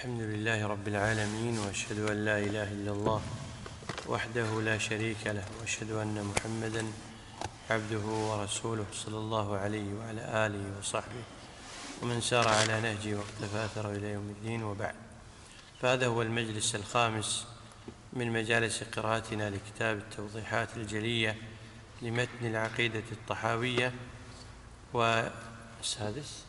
الحمد لله رب العالمين، وأشهد أن لا إله إلا الله وحده لا شريك له، وأشهد أن محمدًا عبده ورسوله صلى الله عليه وعلى آله وصحبه ومن سار على نهجه واقتفى أثره إلى يوم الدين، وبعد. فهذا هو المجلس الخامس من مجالس قراءتنا لكتاب التوضيحات الجلية لمتن العقيدة الطحاوية، والسادس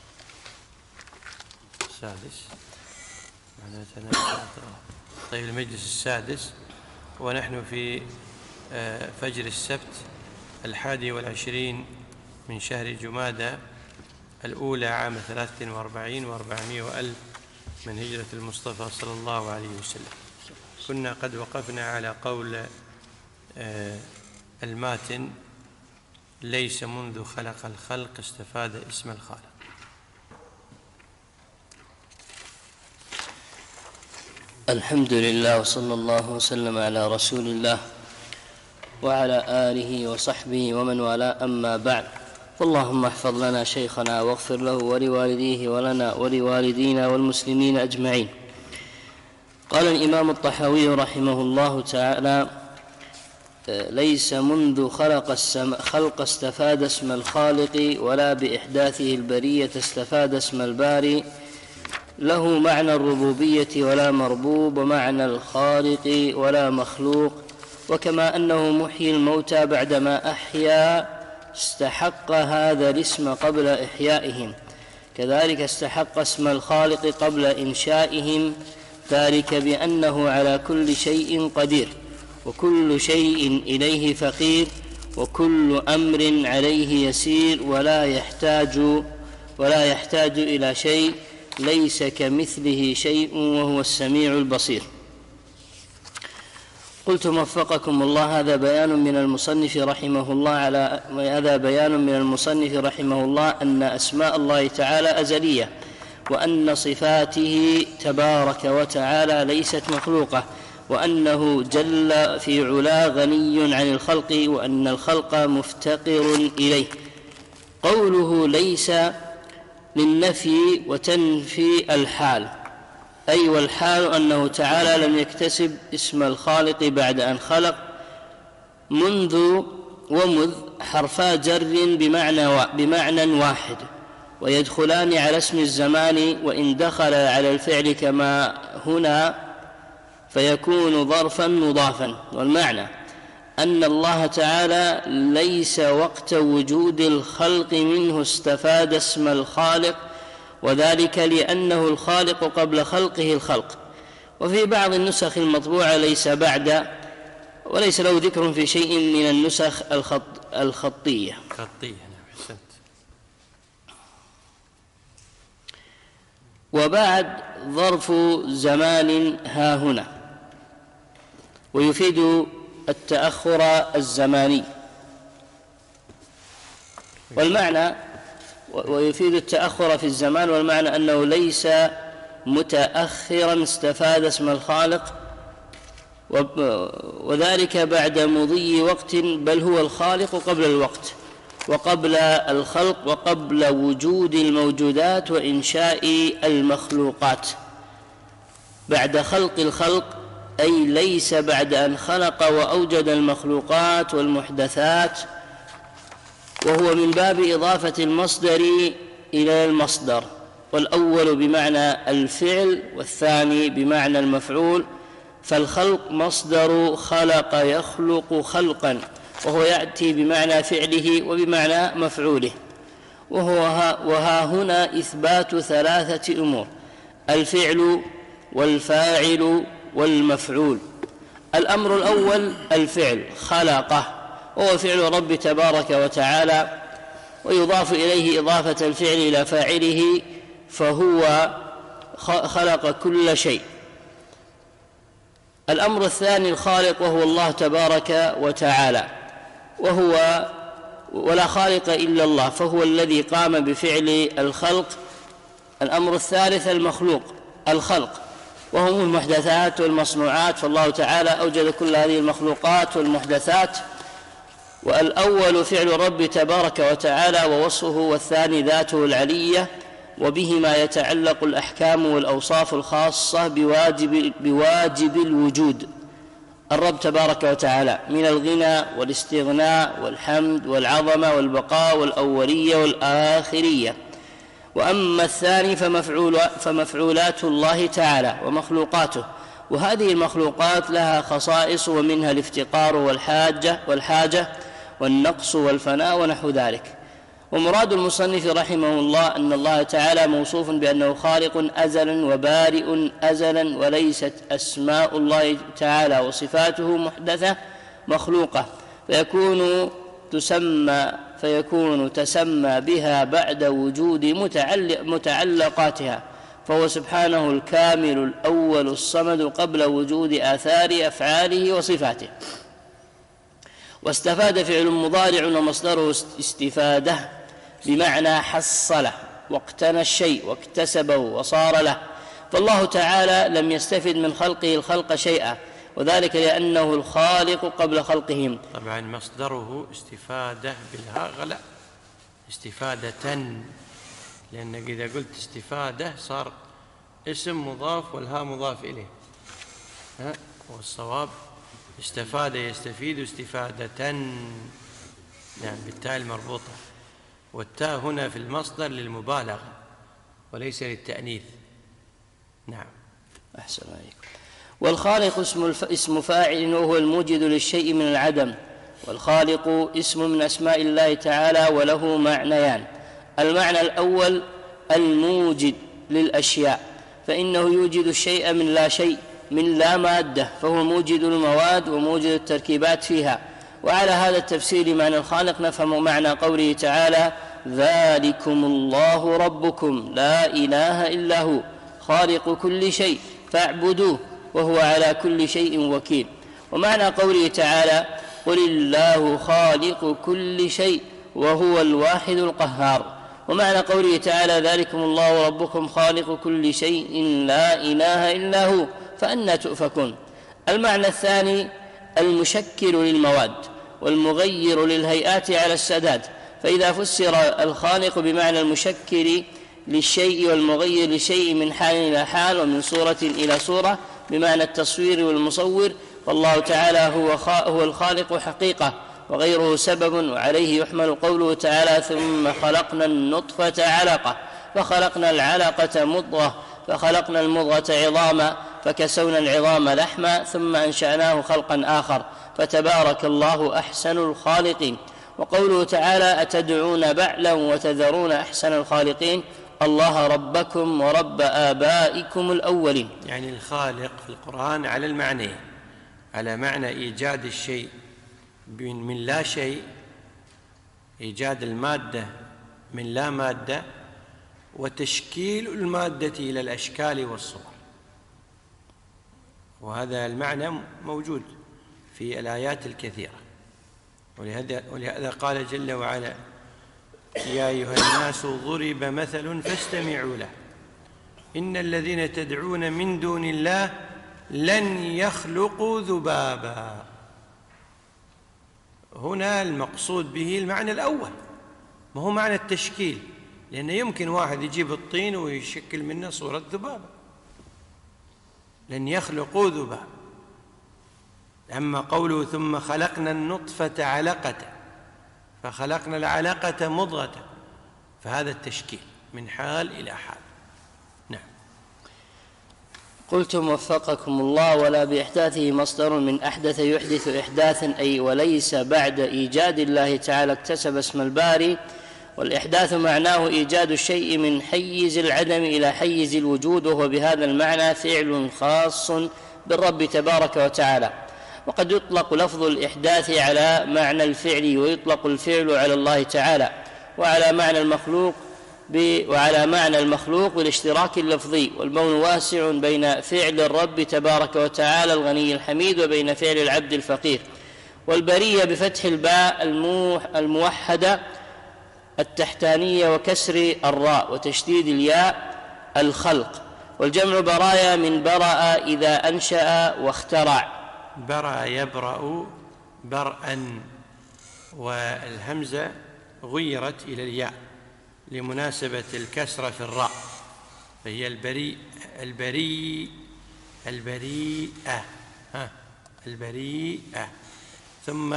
طيب، المجلس السادس، ونحن في فجر السبت 21 من شهر جمادى الأولى عام 43 و400 وألف من هجرة المصطفى صلى الله عليه وسلم. كنا قد وقفنا على قول الماتن: ليس منذ خلق الخلق استفاد اسم الخالق. الحمد لله، وصلى الله وسلم على رسول الله وعلى آله وصحبه ومن والاه، أما بعد. فاللهم احفظ لنا شيخنا واغفر له ولوالديه ولنا ولوالدينا والمسلمين أجمعين. قال الإمام الطحاوي رحمه الله تعالى: ليس منذ خلق استفاد اسم الخالق، ولا بإحداثه البرية استفاد اسم الباري. له معنى الربوبية ولا مربوب، ومعنى الخالق ولا مخلوق. وكما أنه محيي الموتى بعدما أحيا استحق هذا الاسم قبل إحيائهم، كذلك استحق اسم الخالق قبل إنشائهم، ذلك بأنه على كل شيء قدير، وكل شيء إليه فقير، وكل أمر عليه يسير، ولا يحتاج إلى شيء، ليس كمثله شيء، وهو السميع البصير. قلت وفقكم الله: هذا بيان من المصنف رحمه الله أن أسماء الله تعالى أزلية، وأن صفاته تبارك وتعالى ليست مخلوقة، وأنه جل في علا غني عن الخلق، وأن الخلق مفتقر إليه. قوله ليس للنفي وتنفي الحال، أي والحال أنه تعالى لم يكتسب اسم الخالق بعد أن خلق. منذ ومذ حرفا جر بمعنى واحد، ويدخلان على اسم الزمان، وإن دخل على الفعل كما هنا فيكون ظرفا مضافا. والمعنى أن الله تعالى ليس وقت وجود الخلق منه استفاد اسم الخالق، وذلك لأنه الخالق قبل خلقه الخلق. وفي بعض النسخ المطبوعة ليس بعد، وليس له ذكر في شيء من النسخ الخطية. وبعد ظرف زمان ها هنا، ويفيد التأخر الزماني. والمعنى ويفيد التأخر في الزمان، والمعنى أنه ليس متأخرا استفاد اسم الخالق، وذلك بعد مضي وقت، بل هو الخالق قبل الوقت وقبل الخلق وقبل وجود الموجودات وإنشاء المخلوقات. بعد خلق الخلق، أي ليس بعد أن خلق وأوجد المخلوقات والمحدثات، وهو من باب إضافة المصدر إلى المصدر، والأول بمعنى الفعل والثاني بمعنى المفعول. فالخلق مصدر خلق يخلق خلقا، وهو يأتي بمعنى فعله وبمعنى مفعوله. وها هنا إثبات ثلاثة أمور: الفعل والفاعل والمفعول. الأمر الأول الفعل، خلقه، وهو فعل رب تبارك وتعالى، ويضاف إليه إضافة الفعل إلى فاعله، فهو خلق كل شيء. الأمر الثاني الخالق، وهو الله تبارك وتعالى، ولا خالق إلا الله، فهو الذي قام بفعل الخلق. الأمر الثالث المخلوق، الخلق، وهم المحدثات والمصنوعات، فالله تعالى أوجد كل هذه المخلوقات والمحدثات. والأول فعل رب تبارك وتعالى ووصفه، والثاني ذاته العلية، وبهما يتعلق الأحكام والأوصاف الخاصة بواجب الوجود الرب تبارك وتعالى من الغنى والاستغناء والحمد والعظمة والبقاء والأولية والآخرية. وأما الثاني فمفعولات الله تعالى ومخلوقاته، وهذه المخلوقات لها خصائص، ومنها الافتقار والحاجة والنقص والفناء ونحو ذلك. ومراد المصنف رحمه الله أن الله تعالى موصوف بأنه خالق أزلا وبارئ أزلا، وليست أسماء الله تعالى وصفاته محدثة مخلوقة فيكون تسمى بها بعد وجود متعلقاتها، فهو سبحانه الكامل الأول الصمد قبل وجود آثار أفعاله وصفاته. واستفاد فعل مضارع ومصدره استفادة بمعنى حصله واقتنى الشيء واكتسبه وصار له، فالله تعالى لم يستفد من خلقه الخلق شيئا، وذلك لأنه الخالق قبل خلقهم. طبعا مصدره استفادة بالهاء غلط، استفادة، لأنك إذا قلت استفادة صار اسم مضاف والهاء مضاف إليه، والصواب استفاد يستفيد استفادة، نعم بالتاء المربوطة، والتاء هنا في المصدر للمبالغة وليس للتأنيث. نعم أحسن عليك. والخالق اسم فاعل وهو الموجد للشيء من العدم، والخالق اسم من أسماء الله تعالى وله معنيان: المعنى الأول الموجد للأشياء، فإنه يوجد الشيء من لا شيء، من لا مادة، فهو موجد المواد وموجد التركيبات فيها. وعلى هذا التفسير معنى الخالق نفهم معنى قوله تعالى: ذلكم الله ربكم لا إله إلا هو خالق كل شيء فاعبدوه وهو على كل شيء وكيل. ومعنى قوله تعالى: قل الله خالق كل شيء وهو الواحد القهار. ومعنى قوله تعالى: ذلكم الله ربكم خالق كل شيء لا إله إلا هو فأنى تؤفكون. المعنى الثاني المشكل للمواد والمغير للهيئات على السداد، فإذا فسر الخالق بمعنى المشكل للشيء والمغير للشيء من حال إلى حال ومن صورة إلى صورة بمعنى التصوير والمصور، فالله تعالى هو الخالق حقيقة وغيره سبب. وعليه يحمل قوله تعالى: ثم خلقنا النطفة علقة فخلقنا العلقة مضغة فخلقنا المضغة عظاما فكسونا العظام لحما ثم أنشأناه خلقا آخر فتبارك الله أحسن الخالقين. وقوله تعالى: أتدعون بعلا وتذرون أحسن الخالقين الله ربكم ورب آبائكم الأولين. يعني الخالق في القرآن على المعنى، على معنى إيجاد الشيء من لا شيء، إيجاد المادة من لا مادة، وتشكيل المادة إلى الأشكال والصور. وهذا المعنى موجود في الآيات الكثيرة، ولهذا قال جل وعلا: يا أيها الناس ضرب مثل فاستمعوا له إن الذين تدعون من دون الله لن يخلقوا ذبابا. هنا المقصود به المعنى الأول، ما هو معنى التشكيل، لأن يمكن واحد يجيب الطين ويشكل منه صورة ذبابة، لن يخلقوا ذبابا. أما قوله ثم خلقنا النطفة علقة فخلقنا العلقة مضغة، فهذا التشكيل من حال إلى حال. نعم. قلتم وفقكم الله: ولا بإحداثه مصدر من أحدث يحدث إحداثا، أي وليس بعد إيجاد الله تعالى اكتسب اسم الباري. والإحداث معناه إيجاد الشيء من حيز العدم إلى حيز الوجود، وهو بهذا المعنى فعل خاص بالرب تبارك وتعالى. وقد يطلق لفظ الإحداث على معنى الفعل، ويطلق الفعل على الله تعالى، وعلى معنى المخلوق بالاشتراك اللفظي. والبون واسع بين فعل الرب تبارك وتعالى الغني الحميد وبين فعل العبد الفقير. والبرية بفتح الباء الموحدة التحتانية وكسر الراء وتشديد الياء الخلق. والجمع برايا من برأ إذا أنشأ واخترع. برأ يبرأ برأً، والهمزة غيرت إلى الياء لمناسبة الكسرة في الراء، فهي البريئة البريئة. ثم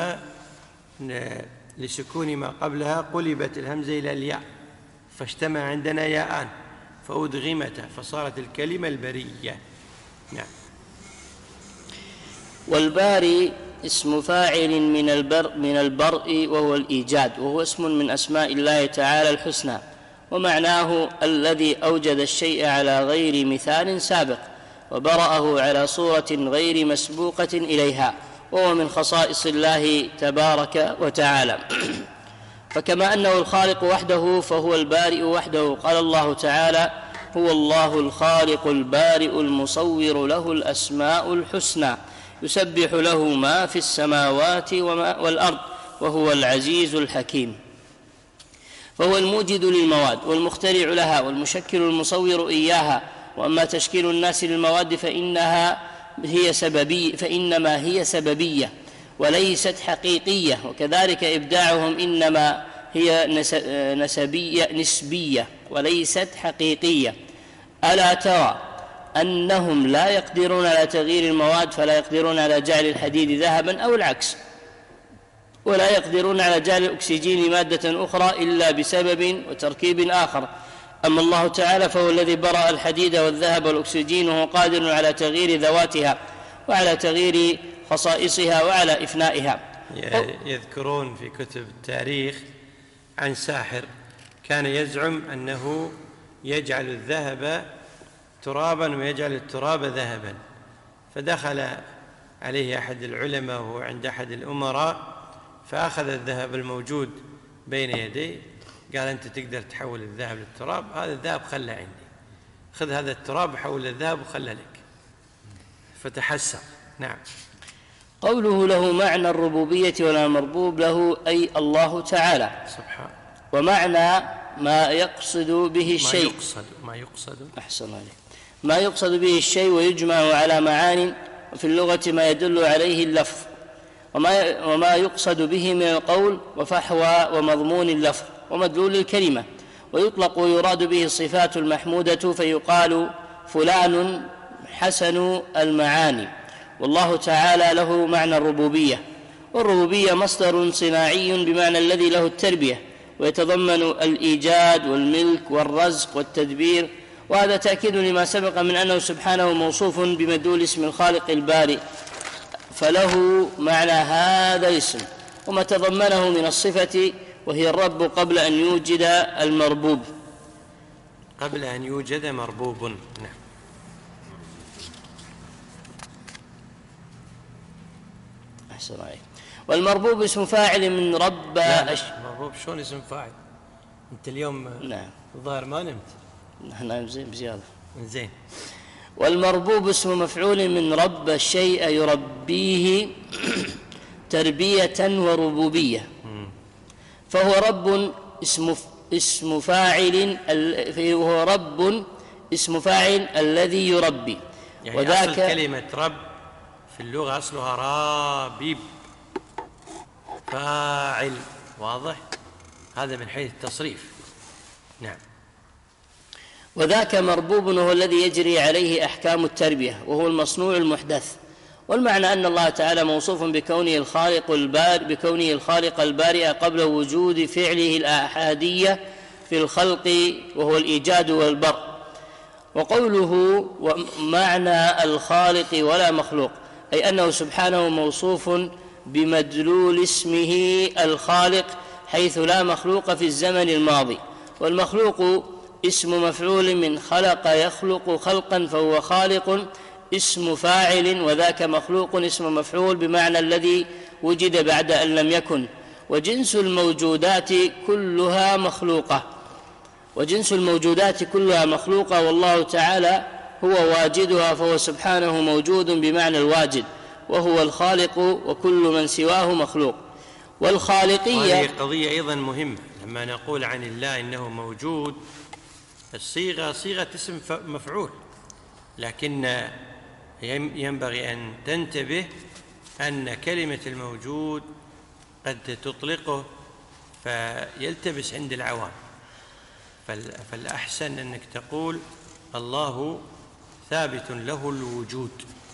لسكون ما قبلها قلبت الهمزة إلى الياء، فاجتمع عندنا ياءان فأدغمتا فصارت الكلمة البرية. نعم. والباري اسم فاعل من البرء وهو الإيجاد، وهو اسم من أسماء الله تعالى الحسنى، ومعناه الذي أوجد الشيء على غير مثال سابق وبرأه على صورة غير مسبوقة إليها، وهو من خصائص الله تبارك وتعالى. فكما أنه الخالق وحده فهو البارئ وحده. قال الله تعالى: هو الله الخالق البارئ المصور له الأسماء الحسنى يسبح له ما في السماوات والأرض وهو العزيز الحكيم. فهو الموجد للمواد والمخترع لها والمشكل المصور إياها. وأما تشكيل الناس للمواد فإنما هي سببية وليست حقيقية، وكذلك إبداعهم إنما هي نسبية وليست حقيقية. ألا ترى أنهم لا يقدرون على تغيير المواد، فلا يقدرون على جعل الحديد ذهبا أو العكس، ولا يقدرون على جعل الأكسجين مادة أخرى إلا بسبب وتركيب آخر. أما الله تعالى فهو الذي برأ الحديد والذهب والأكسجين، وهو قادر على تغيير ذواتها وعلى تغيير خصائصها وعلى إفنائها. يذكرون في كتب التاريخ عن ساحر كان يزعم أنه يجعل الذهب ترابا ويجعل التراب ذهبا، فدخل عليه أحد العلماء وهو عند أحد الأمراء فأخذ الذهب الموجود بين يديه، قال: أنت تقدر تحول الذهب للتراب، هذا الذهب خله عندي، خذ هذا التراب وحول الذهب وخله لك، فتحسر. نعم. قوله له معنى الربوبية ولا مربوب له أي الله تعالى سبحانه، ومعنى ما يقصد به الشيء ما يقصد به الشيء ويجمع على معان، وفي اللغة ما يدل عليه اللفظ، وما يقصد به من القول وفحوى ومضمون اللفظ ومدلول الكلمة. ويطلق ويراد به الصفات المحمودة، فيقال فلان حسن المعاني. والله تعالى له معنى الربوبية، والربوبية مصدر صناعي بمعنى الذي له التربية، ويتضمن الإيجاد والملك والرزق والتدبير، وهذا تأكيد لما سبق من أنه سبحانه موصوف بمدلول اسم الخالق البارئ، فله معنى هذا الاسم وما تضمنه من الصفة، وهي الرب قبل أن يوجد المربوب. قبل أن يوجد مربوب. نعم. أحسن عليك. والمربوب اسم فاعل من رب. مربوب شلون اسم فاعل؟ أنت اليوم نعم الظاهر ما نمت. نعم بزيادة. زين. والمربوب اسم مفعول من رب الشيء يربيه تربية وربوبية، فهو رب اسم فاعل الذي يربي. يعني وذاك أصل كلمة رب في اللغة أصلها رابيب، فاعل، واضح؟ هذا من حيث التصريف. نعم. وذاك مربوب وهو الذي يجري عليه أحكام التربية، وهو المصنوع المحدث. والمعنى أن الله تعالى موصوف بكونه الخالق البارئ قبل وجود فعله الآحادية في الخلق، وهو الإيجاد والبرء. وقوله معنى الخالق ولا مخلوق، أي أنه سبحانه موصوف بمدلول اسمه الخالق، حيث لا مخلوق في الزمن الماضي. والمخلوق اسم مفعول من خلق يخلق خلقا، فهو خالق اسم فاعل، وذاك مخلوق اسم مفعول بمعنى الذي وجد بعد أن لم يكن. وجنس الموجودات كلها مخلوقة، والله تعالى هو واجدها، فهو سبحانه موجود بمعنى الواجد، وهو الخالق، وكل من سواه مخلوق. والخالقية هذه قضية أيضا مهمة. لما نقول عن الله إنه موجود، الصيغة صيغة اسم مفعول، لكن ينبغي أن تنتبه أن كلمة الموجود قد تطلقه فيلتبس عند العوام، فالأحسن أنك تقول الله ثابت له الوجود،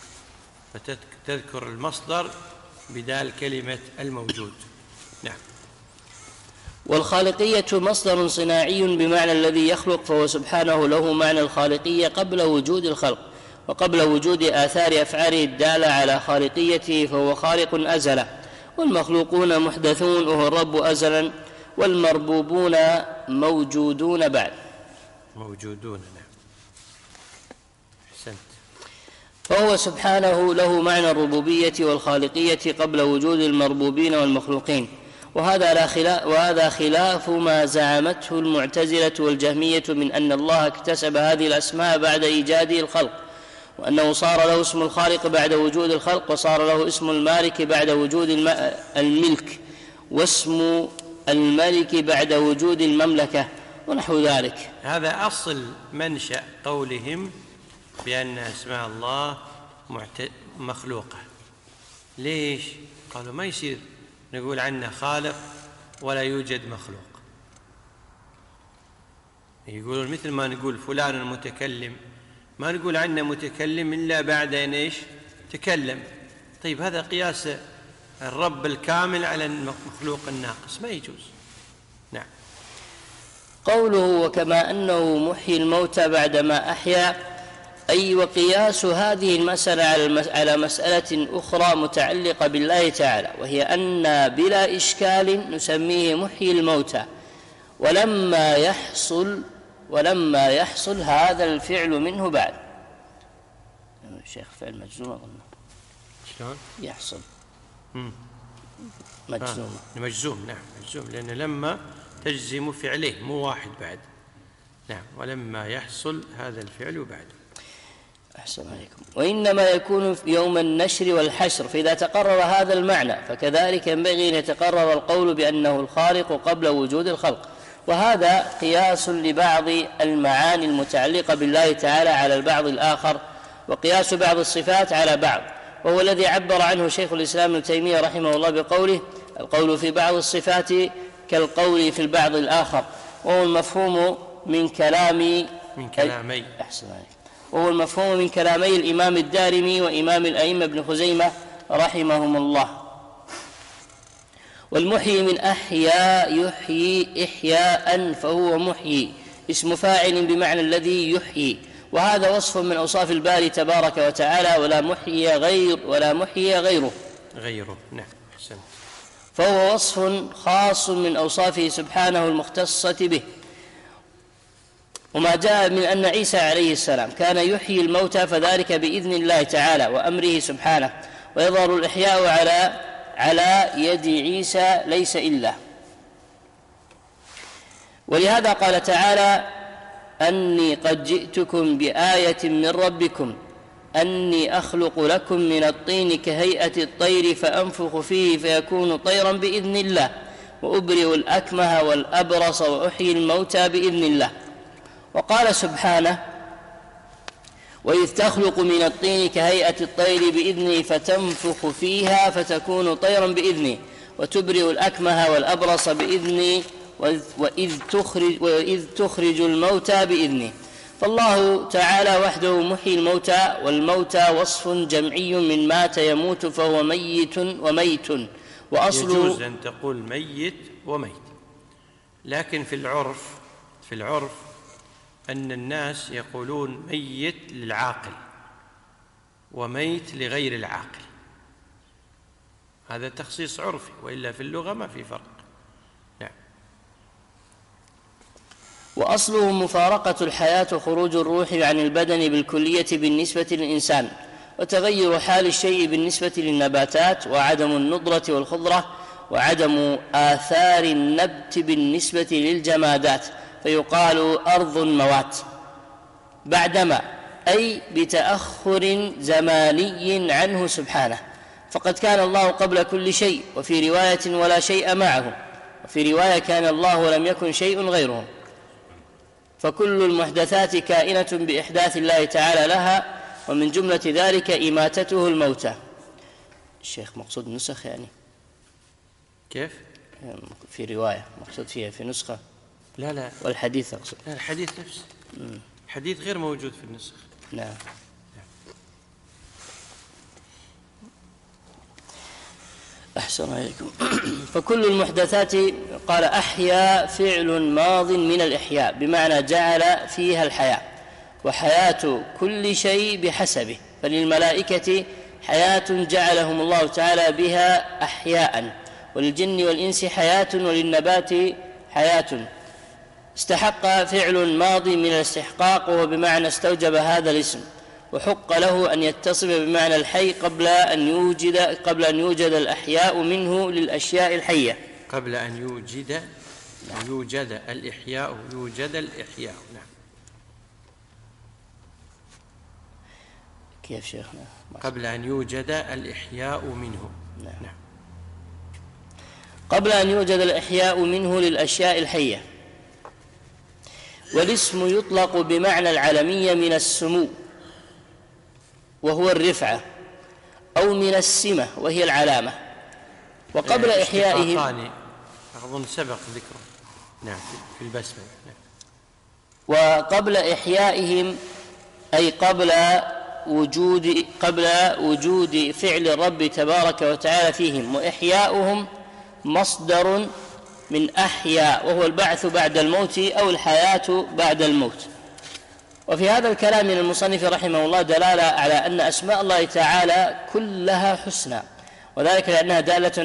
فتذكر المصدر بدال كلمة الموجود. نعم. والخالقية مصدر صناعي بمعنى الذي يخلق، فهو سبحانه له معنى الخالقية قبل وجود الخلق وقبل وجود آثار أفعاله الدالة على خالقيته، فهو خالق أزلا، والمخلوقون محدثون وهو الرب أزلا، والمربوبون موجودون بعد. موجودون. نعم. أحسنت. فهو سبحانه له معنى الربوبية والخالقية قبل وجود المربوبين والمخلوقين، وهذا خلاف ما زعمته المعتزلة والجهمية من أن الله اكتسب هذه الأسماء بعد إيجاد الخلق، وأنه صار له اسم الخالق بعد وجود الخلق، وصار له اسم المالك بعد وجود الملك، واسم الملك بعد وجود المملكة ونحو ذلك. هذا أصل منشأ قولهم بأن أسماء الله مخلوقة. ليش؟ قالوا ما يصير نقول عنه خالق ولا يوجد مخلوق. يقولون مثل ما نقول فلان متكلم، ما نقول عنه متكلم إلا بعد أن إيش؟ تكلم. طيب هذا قياس الرب الكامل على المخلوق الناقص، ما يجوز. نعم. قوله وكما أنه محيي الموتى بعدما أحيا، أي وقياس هذه المسألة على مسألة أخرى متعلقة بالله تعالى، وهي أن بلا إشكال نسميه محيي الموتى، ولما يحصل هذا الفعل منه بعد. الشيخ فعل مجزوم أظن. شلون؟ يحصل مجزوم. مجزوم. نعم مجزوم، لأن لما تجزم فعله مو واحد بعد. نعم. ولما يحصل هذا الفعل بعد. أحسن عليكم. وإنما يكون في يوم النشر والحشر، فإذا تقرر هذا المعنى فكذلك ينبغي أن يتقرر القول بأنه الخالق قبل وجود الخلق، وهذا قياس لبعض المعاني المتعلقة بالله تعالى على البعض الآخر، وقياس بعض الصفات على بعض، وهو الذي عبر عنه شيخ الإسلام ابن تيمية رحمه الله بقوله القول في بعض الصفات كالقول في البعض الآخر، وهو المفهوم من كلامي أحسن عليكم. وهو المفهوم من كلامي الإمام الدارمي وإمام الأئمة ابن خزيمة رحمهم الله. والمحيي من أحيا يحيي إحياء، فهو محيي اسم فاعل بمعنى الذي يحيي، وهذا وصف من أوصاف الباري تبارك وتعالى، ولا محيي غيره. نعم. أحسنت. فهو وصف خاص من أوصافه سبحانه المختصة به. وما جاء من أن عيسى عليه السلام كان يحيي الموتى فذلك بإذن الله تعالى وأمره سبحانه، ويظهر الإحياء على يد عيسى ليس إلا. ولهذا قال تعالى أني قد جئتكم بآية من ربكم أني أخلق لكم من الطين كهيئة الطير فأنفخ فيه فيكون طيرا بإذن الله وأبرئ الأكمه والأبرص وأحيي الموتى بإذن الله. وقال سبحانه وإذ تخلق من الطين كهيئة الطير بإذنه فتنفخ فيها فتكون طيرا بإذنه وتبرئ الأكمه والأبرص بإذنه وإذ تخرج الموتى بإذنه. فالله تعالى وحده محيي الموتى، والموتى وصف جمعي من مات يموت فهو ميت وميت. يجوز أن تقول ميت وميت، لكن في العرف أن الناس يقولون ميت للعاقل وميت لغير العاقل، هذا تخصيص عرفي، وإلا في اللغة ما في فرق. نعم. وأصله مفارقة الحياة وخروج الروح عن البدن بالكلية بالنسبة للإنسان، وتغير حال الشيء بالنسبة للنباتات، وعدم النضرة والخضرة، وعدم آثار النبت بالنسبة للجمادات، فيقال أرض موات بعدما، أي بتأخر زماني عنه سبحانه، فقد كان الله قبل كل شيء، وفي رواية ولا شيء معه، وفي رواية كان الله ولم يكن شيء غيره. فكل المحدثات كائنة بإحداث الله تعالى لها، ومن جملة ذلك إماتته الموتى. الشيخ مقصود نسخ يعني كيف؟ في رواية مقصود فيها في نسخة لا والحديث أقصد. لا، الحديث نفسه. الحديث غير موجود في النسخ. نعم. أحسن عليكم. فكل المحدثات قال أحيا فعل ماض من الإحياء بمعنى جعل فيها الحياة، وحياة كل شيء بحسبه، فللملائكة حياة جعلهم الله تعالى بها أحياء، وللجن والإنس حياة، وللنبات حياة. استحق فعل ماضي من الاستحقاق، وهو بمعنى استوجب هذا الاسم، وحق له أن يتصف بمعنى الحي قبل أن يوجد الأحياء منه للأشياء الحية. قبل أن يوجد الإحياء نعم. كيف شيخنا؟ قبل أن يوجد الإحياء منه. نعم. قبل أن يوجد الإحياء منه للأشياء الحية. والاسم يطلق بمعنى العلمية من السمو وهو الرفعة، أو من السمة وهي العلامة. وقبل إحيائهم أظن سبق ذكره نعم في البسملة. نعم. وقبل إحيائهم أي قبل وجود فعل الرب تبارك وتعالى فيهم. وإحياؤهم مصدر من أحياء، وهو البعث بعد الموت أو الحياة بعد الموت. وفي هذا الكلام من المصنف رحمه الله دلالة على أن أسماء الله تعالى كلها حسنى، وذلك لأنها دالة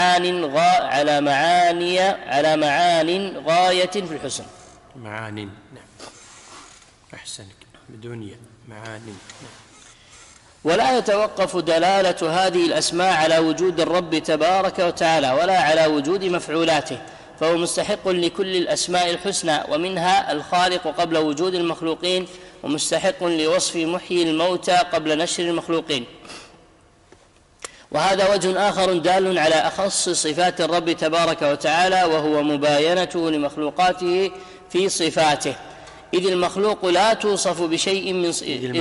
على معان غاية في الحسن. معاني نعم. أحسنك بدون معاني نعم. ولا يتوقف دلالة هذه الأسماء على وجود الرب تبارك وتعالى ولا على وجود مفعولاته، فهو مستحق لكل الأسماء الحسنى، ومنها الخالق قبل وجود المخلوقين، ومستحق لوصف محيي الموتى قبل نشر المخلوقين. وهذا وجه آخر دال على أخص صفات الرب تبارك وتعالى، وهو مباينته لمخلوقاته في صفاته، إذ المخلوق لا توصف بشيء من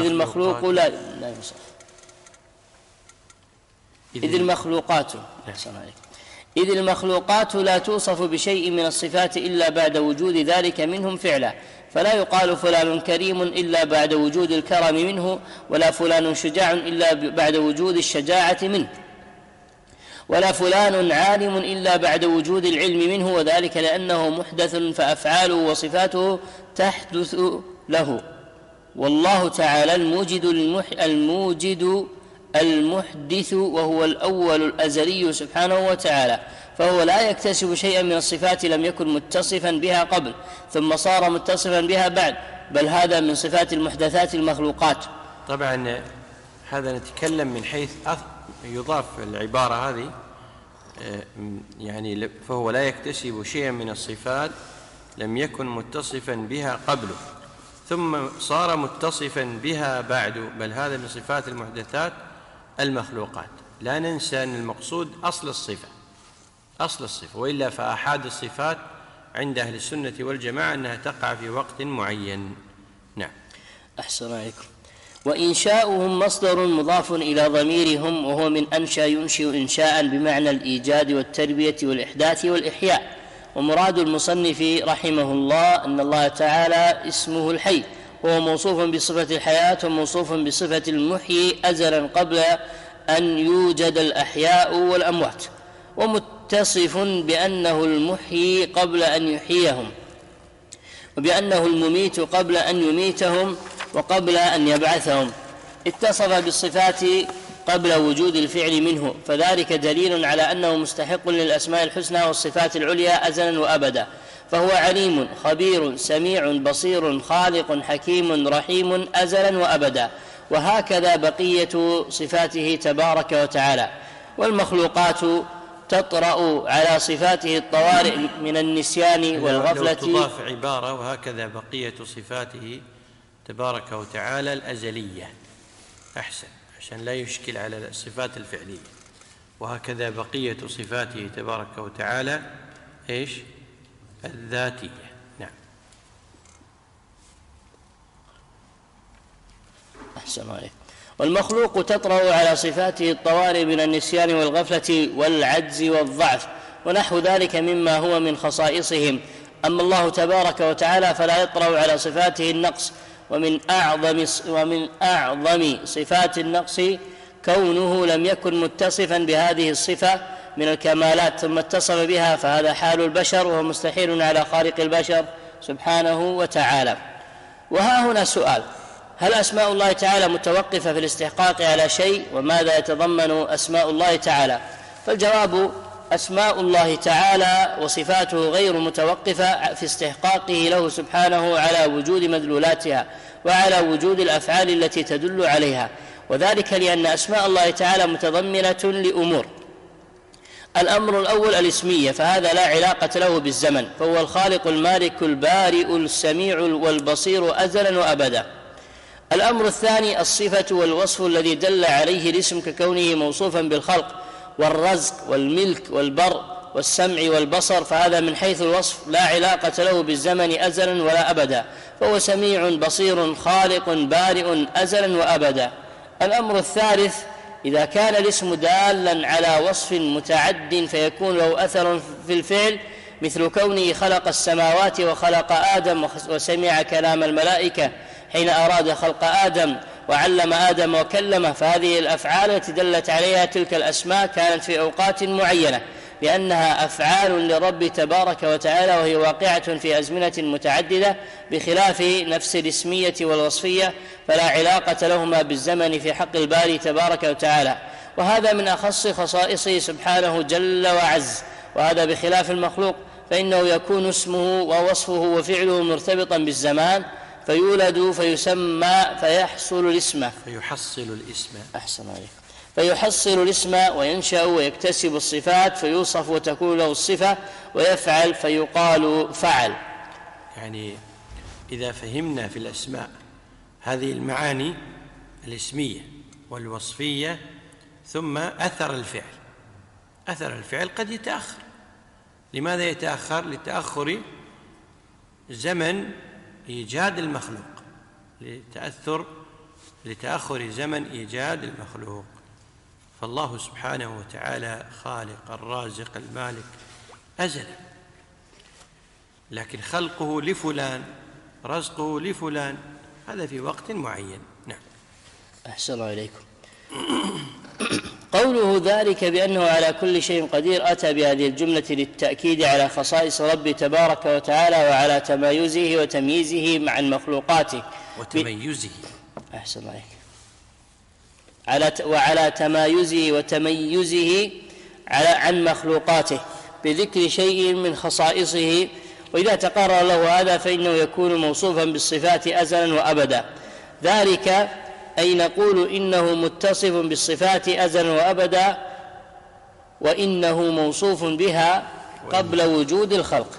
إذ المخلوقات لا توصف بشيء من الصفات إلا بعد وجود ذلك منهم فعلا، فلا يقال فلان كريم إلا بعد وجود الكرم منه، ولا فلان شجاع إلا بعد وجود الشجاعة منه، ولا فلان عالم إلا بعد وجود العلم منه، وذلك لأنه محدث فأفعاله وصفاته تحدث له. والله تعالى المحدث، وهو الأول الأزلي سبحانه وتعالى، فهو لا يكتسب شيئا من الصفات لم يكن متصفا بها قبل ثم صار متصفا بها بعد، بل هذا من صفات المحدثات المخلوقات. طبعا هذا نتكلم من حيث يضاف العبارة هذه يعني فهو لا يكتسب شيئا من الصفات لم يكن متصفا بها قبله ثم صار متصفا بها بعد، بل هذا من صفات المحدثات المخلوقات. لا ننسى أن المقصود أصل الصفة، وإلا فأحاد الصفات عند أهل السنة والجماعة أنها تقع في وقت معين. نعم. أحسن عليكم. وإنشاؤهم مصدر مضاف إلى ضميرهم، وهو من أنشأ ينشئ إنشاء بمعنى الإيجاد والتربية والإحداث والإحياء. ومراد المصنف رحمه الله أن الله تعالى اسمه الحي، وهو موصوف بصفة الحياة وموصوف بصفة المحيي أزلا قبل أن يوجد الأحياء والأموات، ومتصف بأنه المحيي قبل أن يحييهم، وبأنه المميت قبل أن يميتهم وقبل أن يبعثهم. اتصف بالصفات قبل وجود الفعل منه، فذلك دليل على أنه مستحق للأسماء الحسنى والصفات العليا أزلا وأبدا، فهو عليم خبير سميع بصير خالق حكيم رحيم أزلا وأبدا، وهكذا بقية صفاته تبارك وتعالى. والمخلوقات تطرأ على صفاته الطوارئ من النسيان والغفلة. لو تضاف عبارة وهكذا بقية صفاته تبارك وتعالى الأزلية أحسن، عشان لا يشكل على الصفات الفعلية. وهكذا بقية صفاته تبارك وتعالى إيش؟ الذاتية. نعم. أحسن عليك. والمخلوق تطرأ على صفاته الطوارئ من النسيان والغفلة والعجز والضعف ونحو ذلك مما هو من خصائصهم، أما الله تبارك وتعالى فلا يطرأ على صفاته النقص، ومن أعظم صفات النقص كونه لم يكن متصفا بهذه الصفة من الكمالات ثم اتصف بها، فهذا حال البشر وهو مستحيل على خالق البشر سبحانه وتعالى. وها هنا سؤال: هل أسماء الله تعالى متوقفة في الاستحقاق على شيء؟ وماذا يتضمن أسماء الله تعالى؟ فالجواب: أسماء الله تعالى وصفاته غير متوقفة في استحقاقه له سبحانه على وجود مدلولاتها وعلى وجود الأفعال التي تدل عليها، وذلك لأن أسماء الله تعالى متضمنة لأمور. الأمر الأول الاسمية، فهذا لا علاقة له بالزمن، فهو الخالق المالك البارئ السميع والبصير أزلا وأبدا. الأمر الثاني الصفة والوصف الذي دل عليه الاسم ككونه موصوفا بالخلق والرزق والملك والبر والسمع والبصر، فهذا من حيث الوصف لا علاقة له بالزمن أزلا ولا أبدا، فهو سميع بصير خالق بارئ أزلا وأبدا. الأمر الثالث إذا كان الاسم دالا على وصف متعد فيكون له أثر في الفعل، مثل كونه خلق السماوات وخلق آدم وسمع كلام الملائكة حين أراد خلق آدم وعلم آدم وكلمه، فهذه الأفعال التي دلت عليها تلك الأسماء كانت في أوقات معينة لأنها أفعال للرب تبارك وتعالى، وهي واقعة في أزمنة متعددة، بخلاف نفس الاسمية والوصفية فلا علاقة لهما بالزمن في حق الباري تبارك وتعالى، وهذا من أخص خصائصه سبحانه جل وعز. وهذا بخلاف المخلوق، فإنه يكون اسمه ووصفه وفعله مرتبطا بالزمان، فيولد فيسمى فيحصل الاسم أحسن عليك، فيحصل الاسم وينشأ ويكتسب الصفات فيوصف وتكون له الصفة، ويفعل فيقال فعل. يعني إذا فهمنا في الأسماء هذه المعاني الاسمية والوصفية ثم أثر الفعل قد يتأخر. لماذا يتأخر؟ زمن إيجاد المخلوق، لتأخر زمن إيجاد المخلوق. فالله سبحانه وتعالى خالق الرازق المالك أزلا، لكن خلقه لفلان رزقه لفلان هذا في وقت معين. نعم. أحسن إليكم. قوله ذلك بأنه على كل شيء قدير أتى بهذه الجملة للتأكيد على خصائص رب تبارك وتعالى وعلى تمايزه وتمييزه عن مخلوقاته أحسن عليك. وعلى تمايزه وتميزه عن مخلوقاته بذكر شيء من خصائصه، وإذا تقرر له هذا فإنه يكون موصوفا بالصفات أزلا وأبدا. ذلك أي نقول إنه متصف بالصفات أزلا وأبدا، وإنه موصوف بها قبل وجود الخلق.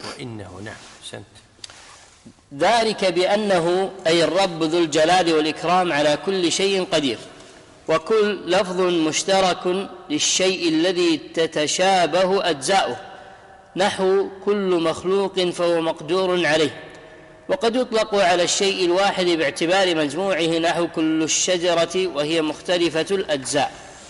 ذلك بأنه أي الرب ذو الجلال والإكرام على كل شيء قدير، وكل لفظ مشترك للشيء الذي تتشابه أجزاؤه، نحو كل مخلوق فهو مقدور عليه. وقد يطلق على الشيء الواحد باعتبار مجموعه، نحو كل الشجرة وهي مختلفة الأجزاء،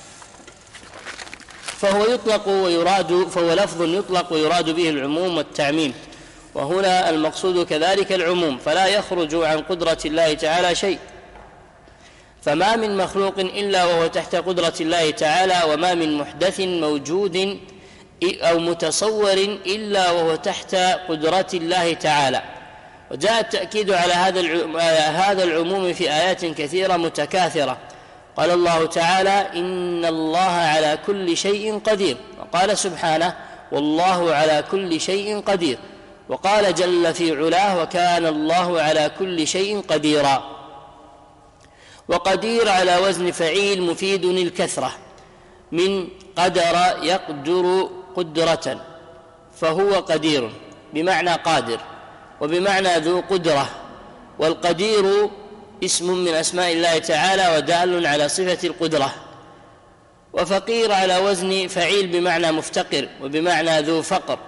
فهو لفظ يطلق ويراد به العموم والتعميم، وهنا المقصود كذلك العموم، فلا يخرج عن قدرة الله تعالى شيء، فما من مخلوق إلا وهو تحت قدرة الله تعالى، وما من محدث موجود أو متصور إلا وهو تحت قدرة الله تعالى. وجاء التأكيد على هذا العموم في آيات كثيرة متكاثرة. قال الله تعالى: إن الله على كل شيء قدير، وقال سبحانه: والله على كل شيء قدير، وقال جل في علاه: وكان الله على كل شيء قديرا. وقدير على وزن فعيل مفيد الكثرة، من قدر يقدر قدرة، فهو قدير بمعنى قادر وبمعنى ذو قدرة. والقدير اسم من أسماء الله تعالى ودال على صفة القدرة. وفقير على وزن فعيل بمعنى مفتقر وبمعنى ذو فقر.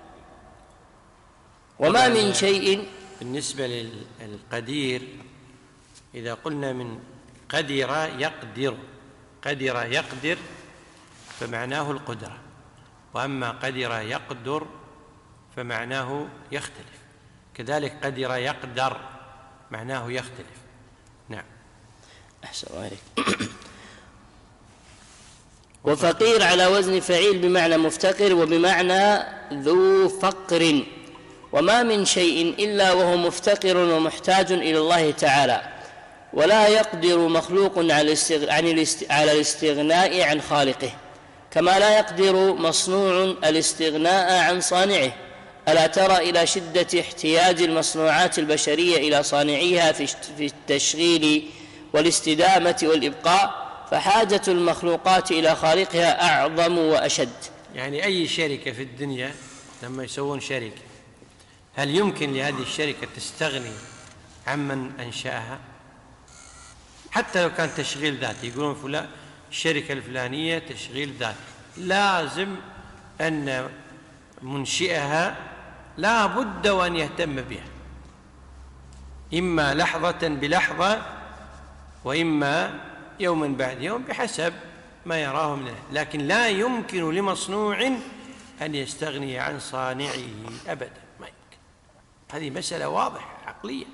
وما من شيء. بالنسبة للقدير إذا قلنا من قدر يقدر فمعناه القدرة، وأما قدر يقدر فمعناه يختلف، كذلك قدر يقدر معناه يختلف. نعم. أحسن عليك. وفقير على وزن فعيل بمعنى مفتقر وبمعنى ذو فقر، وما من شيء إلا وهو مفتقر ومحتاج إلى الله تعالى، ولا يقدر مخلوق على الاستغناء عن خالقه، كما لا يقدر مصنوع الاستغناء عن صانعه. ألا ترى إلى شدة احتياج المصنوعات البشرية إلى صانعيها في التشغيل والاستدامة والإبقاء، فحاجة المخلوقات إلى خالقها أعظم وأشد. يعني أي شركة في الدنيا لما يسوون شركة، هل يمكن لهذه الشركة تستغني عمن أنشأها؟ حتى لو كان تشغيل ذاتي، يقولون فلان الشركة الفلانية تشغيل ذاتي، لازم أن منشئها لا بد وأن يهتم بها، إما لحظة بلحظة وإما يوم بعد يوم بحسب ما يراه منه، لكن لا يمكن لمصنوع أن يستغني عن صانعه أبدا، ما يمكن. هذه مسألة واضحة عقلية.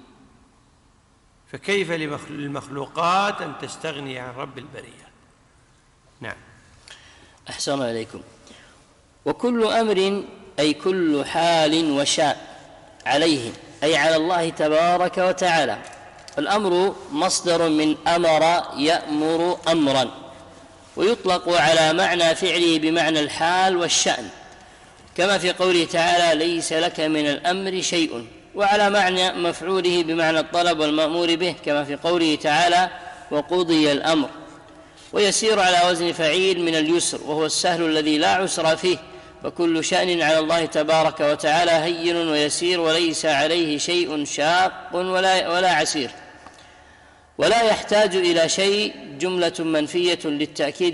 فكيف للمخلوقات أن تستغني عن رب البرية؟ نعم. أحسن عليكم. وكل أمر أي كل حال وشأن عليه أي على الله تبارك وتعالى. الأمر مصدر من أمر يأمر أمرا، ويطلق على معنى فعله بمعنى الحال والشأن، كما في قوله تعالى ليس لك من الأمر شيء، وعلى معنى مفعوله بمعنى الطلب والمأمور به، كما في قوله تعالى وقضي الأمر. ويسير على وزن فعيل من اليسر، وهو السهل الذي لا عسر فيه، فكل شأن على الله تبارك وتعالى هين ويسير، وليس عليه شيء شاق ولا عسير، ولا يحتاج إلى شيء، جملة منفية للتأكيد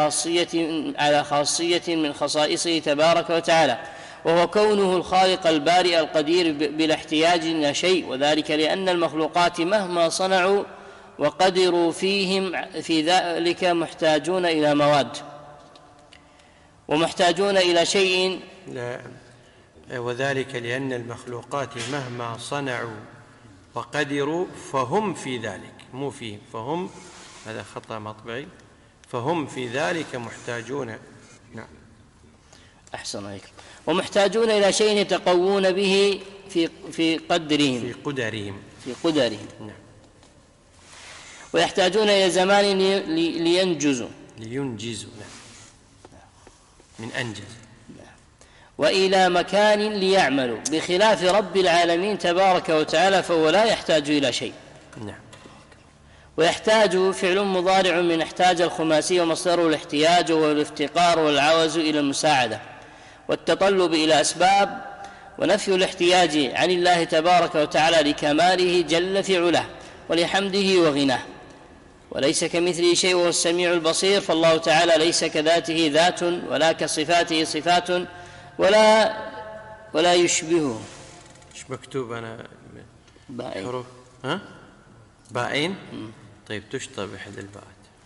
على خاصية من خصائصه تبارك وتعالى، وهو كونه الخالق البارئ القدير بلا احتياج إلى شيء، وذلك لأن المخلوقات مهما صنعوا وقدروا في ذلك محتاجون إلى مواد ومحتاجون إلى شيء. لا، وذلك لأن المخلوقات مهما صنعوا وقدروا فهم في ذلك، مو فيهم، فهم، هذا خطأ مطبعي، فهم في ذلك محتاجون. نعم. أحسن عليكم. ومحتاجون إلى شيء يتقوون به في قدرهم. نعم. ويحتاجون إلى زمان لينجزوا. نعم. من أنجز. وإلى مكان ليعملوا، بخلاف رب العالمين تبارك وتعالى فهو لا يحتاج إلى شيء. نعم. ويحتاج فعل مضارع من احتاج الخماسي، ومصدره الاحتياج والافتقار والعوز إلى المساعدة والتطلب إلى أسباب. ونفي الاحتياج عن الله تبارك وتعالى لكماله جل في علاه ولحمده وغناه، وليس كمثله شيء وهو السميع البصير، فالله تعالى ليس كذاته ذات ولا كصفاته صفات ولا يشبهه. ايش مكتوب؟ أنا بائن. حروف بائن. طيب تشطب إحدى الباءات،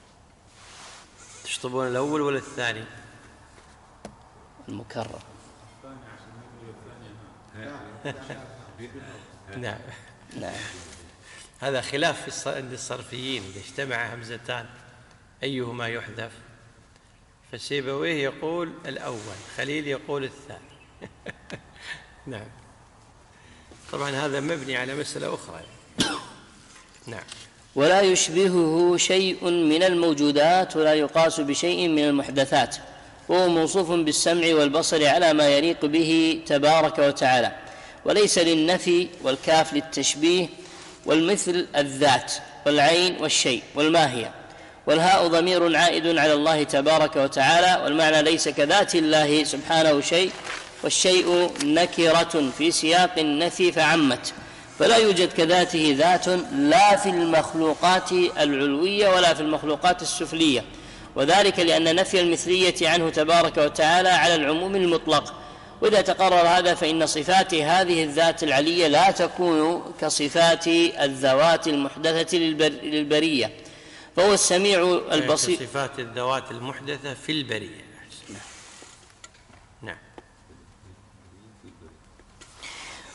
تشطبون الأول ولا الثاني؟ المكرر. نعم. نعم. هذا خلاف عند الصرفيين، إذا اجتمع همزتان أيهما يحذف، فسيبويه يقول الأول، خليل يقول الثاني. نعم. طبعا هذا مبني على مسألة أخرى. نعم. ولا يشبهه شيء من الموجودات ولا يقاس بشيء من المحدثات، وهو موصوف بالسمع والبصر على ما يليق به تبارك وتعالى، وليس للنفي، والكاف للتشبيه، والمثل الذات والعين والشيء والماهية، والهاء ضمير عائد على الله تبارك وتعالى، والمعنى ليس كذات الله سبحانه شيء، والشيء نكرة في سياق النفي فعمت، فلا يوجد كذاته ذات لا في المخلوقات العلوية ولا في المخلوقات السفلية، وذلك لأن نفي المثلية عنه تبارك وتعالى على العموم المطلق. وإذا تقرر هذا فإن صفات هذه الذات العلية لا تكون كصفات الذوات المحدثة للبرية، فهو السميع البصير. كصفات الذوات المحدثة في البرية. نعم.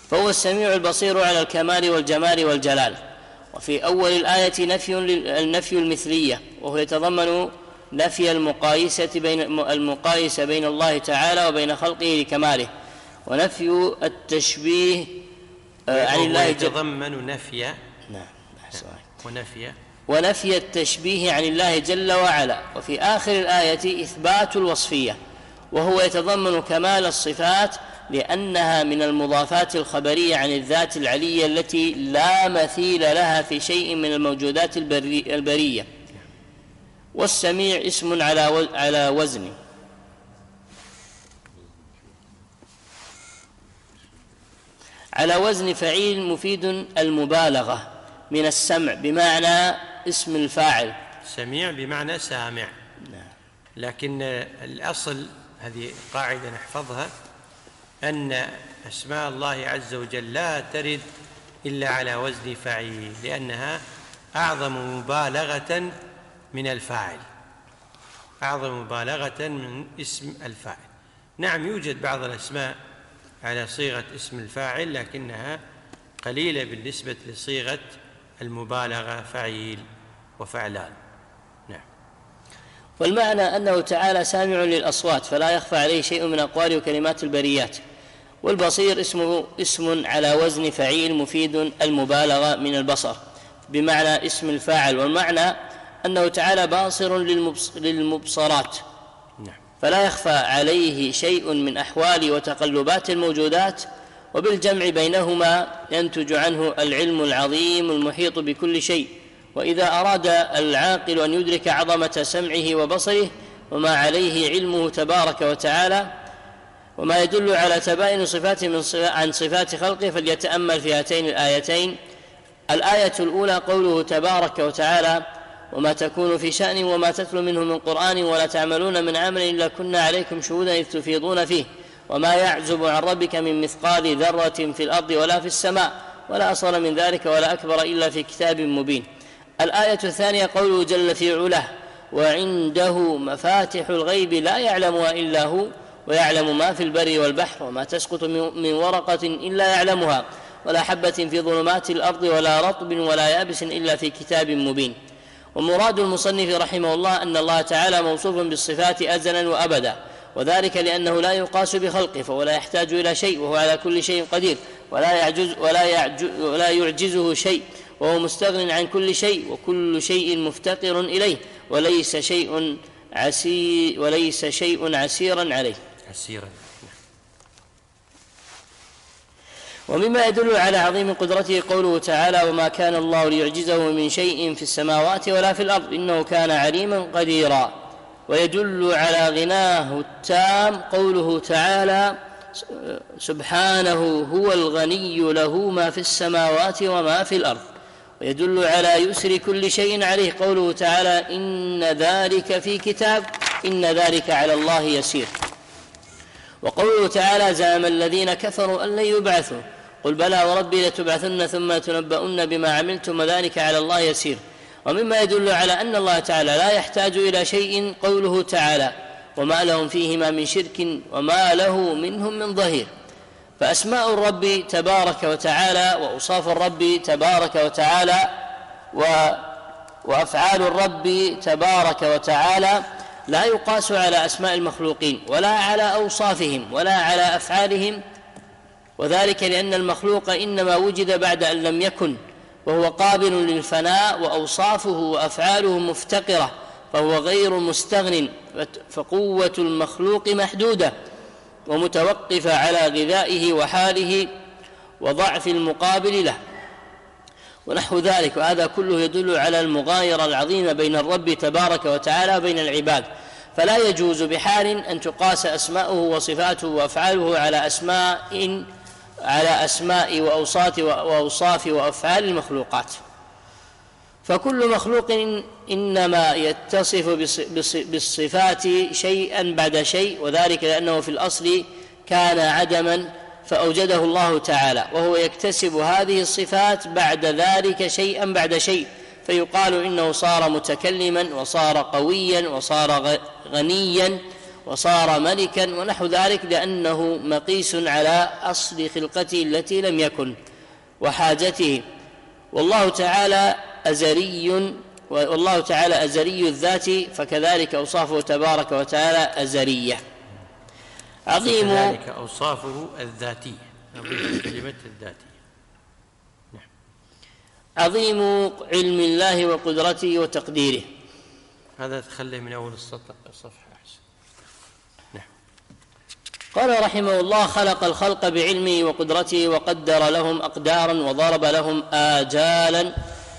فهو السميع البصير على الكمال والجمال والجلال. وفي أول الآية النفي المثلية، وهو يتضمن نفي المقايسة بين الله تعالى وبين خلقه لكماله، ونفي التشبيه عن الله يتضمن نفي ونفي التشبيه عن الله جل وعلا. وفي آخر الآية إثبات الوصفية، وهو يتضمن كمال الصفات لأنها من المضافات الخبرية عن الذات العلية التي لا مثيل لها في شيء من الموجودات البرية. والسميع اسم على وزن فعيل مفيد المبالغة من السمع بمعنى اسم الفاعل. سميع بمعنى سامع. لكن الأصل، هذه قاعدة نحفظها، أن أسماء الله عز وجل لا ترد إلا على وزن فعيل، لأنها أعظم مبالغة من الفاعل، أعظم مبالغة من اسم الفاعل. نعم، يوجد بعض الأسماء على صيغة اسم الفاعل، لكنها قليلة بالنسبة لصيغة المبالغة فعيل وفعلان. نعم. والمعنى أنه تعالى سامع للأصوات فلا يخفى عليه شيء من أقوال وكلمات البريات. والبصير اسم على وزن فعيل مفيد المبالغة من البصر بمعنى اسم الفاعل. والمعنى أنه تعالى باصر للمبصرات فلا يخفى عليه شيء من أحوال وتقلبات الموجودات، وبالجمع بينهما ينتج عنه العلم العظيم المحيط بكل شيء. وإذا أراد العاقل أن يدرك عظمة سمعه وبصره وما عليه علمه تبارك وتعالى وما يدل على تباين صفاته عن صفات خلقه، فليتأمل في هاتين الآيتين. الآية الأولى قوله تبارك وتعالى: وما تكون في شأن وما تتلو منه من قرآن ولا تعملون من عمل إلا كنا عليكم شهودا إذ تفيضون فيه وما يعزب عن ربك من مثقال ذرة في الأرض ولا في السماء ولا أصغر من ذلك ولا أكبر إلا في كتاب مبين. الآية الثانية قوله جل في علاه: وعنده مفاتح الغيب لا يعلمها إلا هو ويعلم ما في البر والبحر وما تسقط من ورقة إلا يعلمها ولا حبة في ظلمات الأرض ولا رطب ولا يابس إلا في كتاب مبين. ومراد المصنف رحمه الله أن الله تعالى موصوف بالصفات أزلا وأبدا، وذلك لأنه لا يقاس بخلقه، فهو لا يحتاج إلى شيء، وهو على كل شيء قدير، ولا يعجزه شيء، وهو مستغن عن كل شيء، وكل شيء مفتقر إليه، وليس شيء عسيرا عليه. ومما يدل على عظيم قدرته قوله تعالى: وما كان الله ليعجزه من شيء في السماوات ولا في الأرض إنه كان عليما قديرا. ويدل على غناه التام قوله تعالى: سبحانه هو الغني له ما في السماوات وما في الأرض. ويدل على يسر كل شيء عليه قوله تعالى: إن ذلك في كتاب إن ذلك على الله يسير. وقوله تعالى: زعم الذين كفروا أن لن يبعثوا قل بلى وربي لتبعثن ثم لتنبؤن بما عملتم وذلك على الله يسير. ومما يدل على أن الله تعالى لا يحتاج إلى شيء قوله تعالى: وما لهم فيهما من شرك وما له منهم من ظهير. فأسماء الرب تبارك وتعالى وأوصاف الرب تبارك وتعالى وأفعال الرب تبارك وتعالى لا يقاس على أسماء المخلوقين ولا على أوصافهم ولا على أفعالهم، وذلك لأن المخلوق إنما وجد بعد أن لم يكن، وهو قابل للفناء، وأوصافه وأفعاله مفتقرة، فهو غير مستغن، فقوة المخلوق محدودة ومتوقفة على غذائه وحاله وضعف المقابل له ونحو ذلك. وهذا كله يدل على المغايرة العظيمة بين الرب تبارك وتعالى وبين العباد، فلا يجوز بحال أن تقاس أسماؤه وصفاته وأفعاله على أسماء وأوصاف وأفعال المخلوقات. فكل مخلوق إنما يتصف بالصفات شيئا بعد شيء، وذلك لأنه في الأصل كان عدما فأوجده الله تعالى، وهو يكتسب هذه الصفات بعد ذلك شيئا بعد شيء، فيقال إنه صار متكلما وصار قويا وصار غنيا وصار ملكا ونحو ذلك، لأنه مقيس على أصل خلقته التي لم يكن وحاجته. والله تعالى أزلي الذات، فكذلك أوصافه تبارك وتعالى أزلية. كذلك أوصافه الذاتية، كلمة الذاتية. عظيم علم الله وقدرته وتقديره. هذا تخليه من أول الصفحة أحسن. نعم. قال رحمه الله: خلق الخلق بعلمه وقدرته وقدر لهم أقدارا وضرب لهم آجالا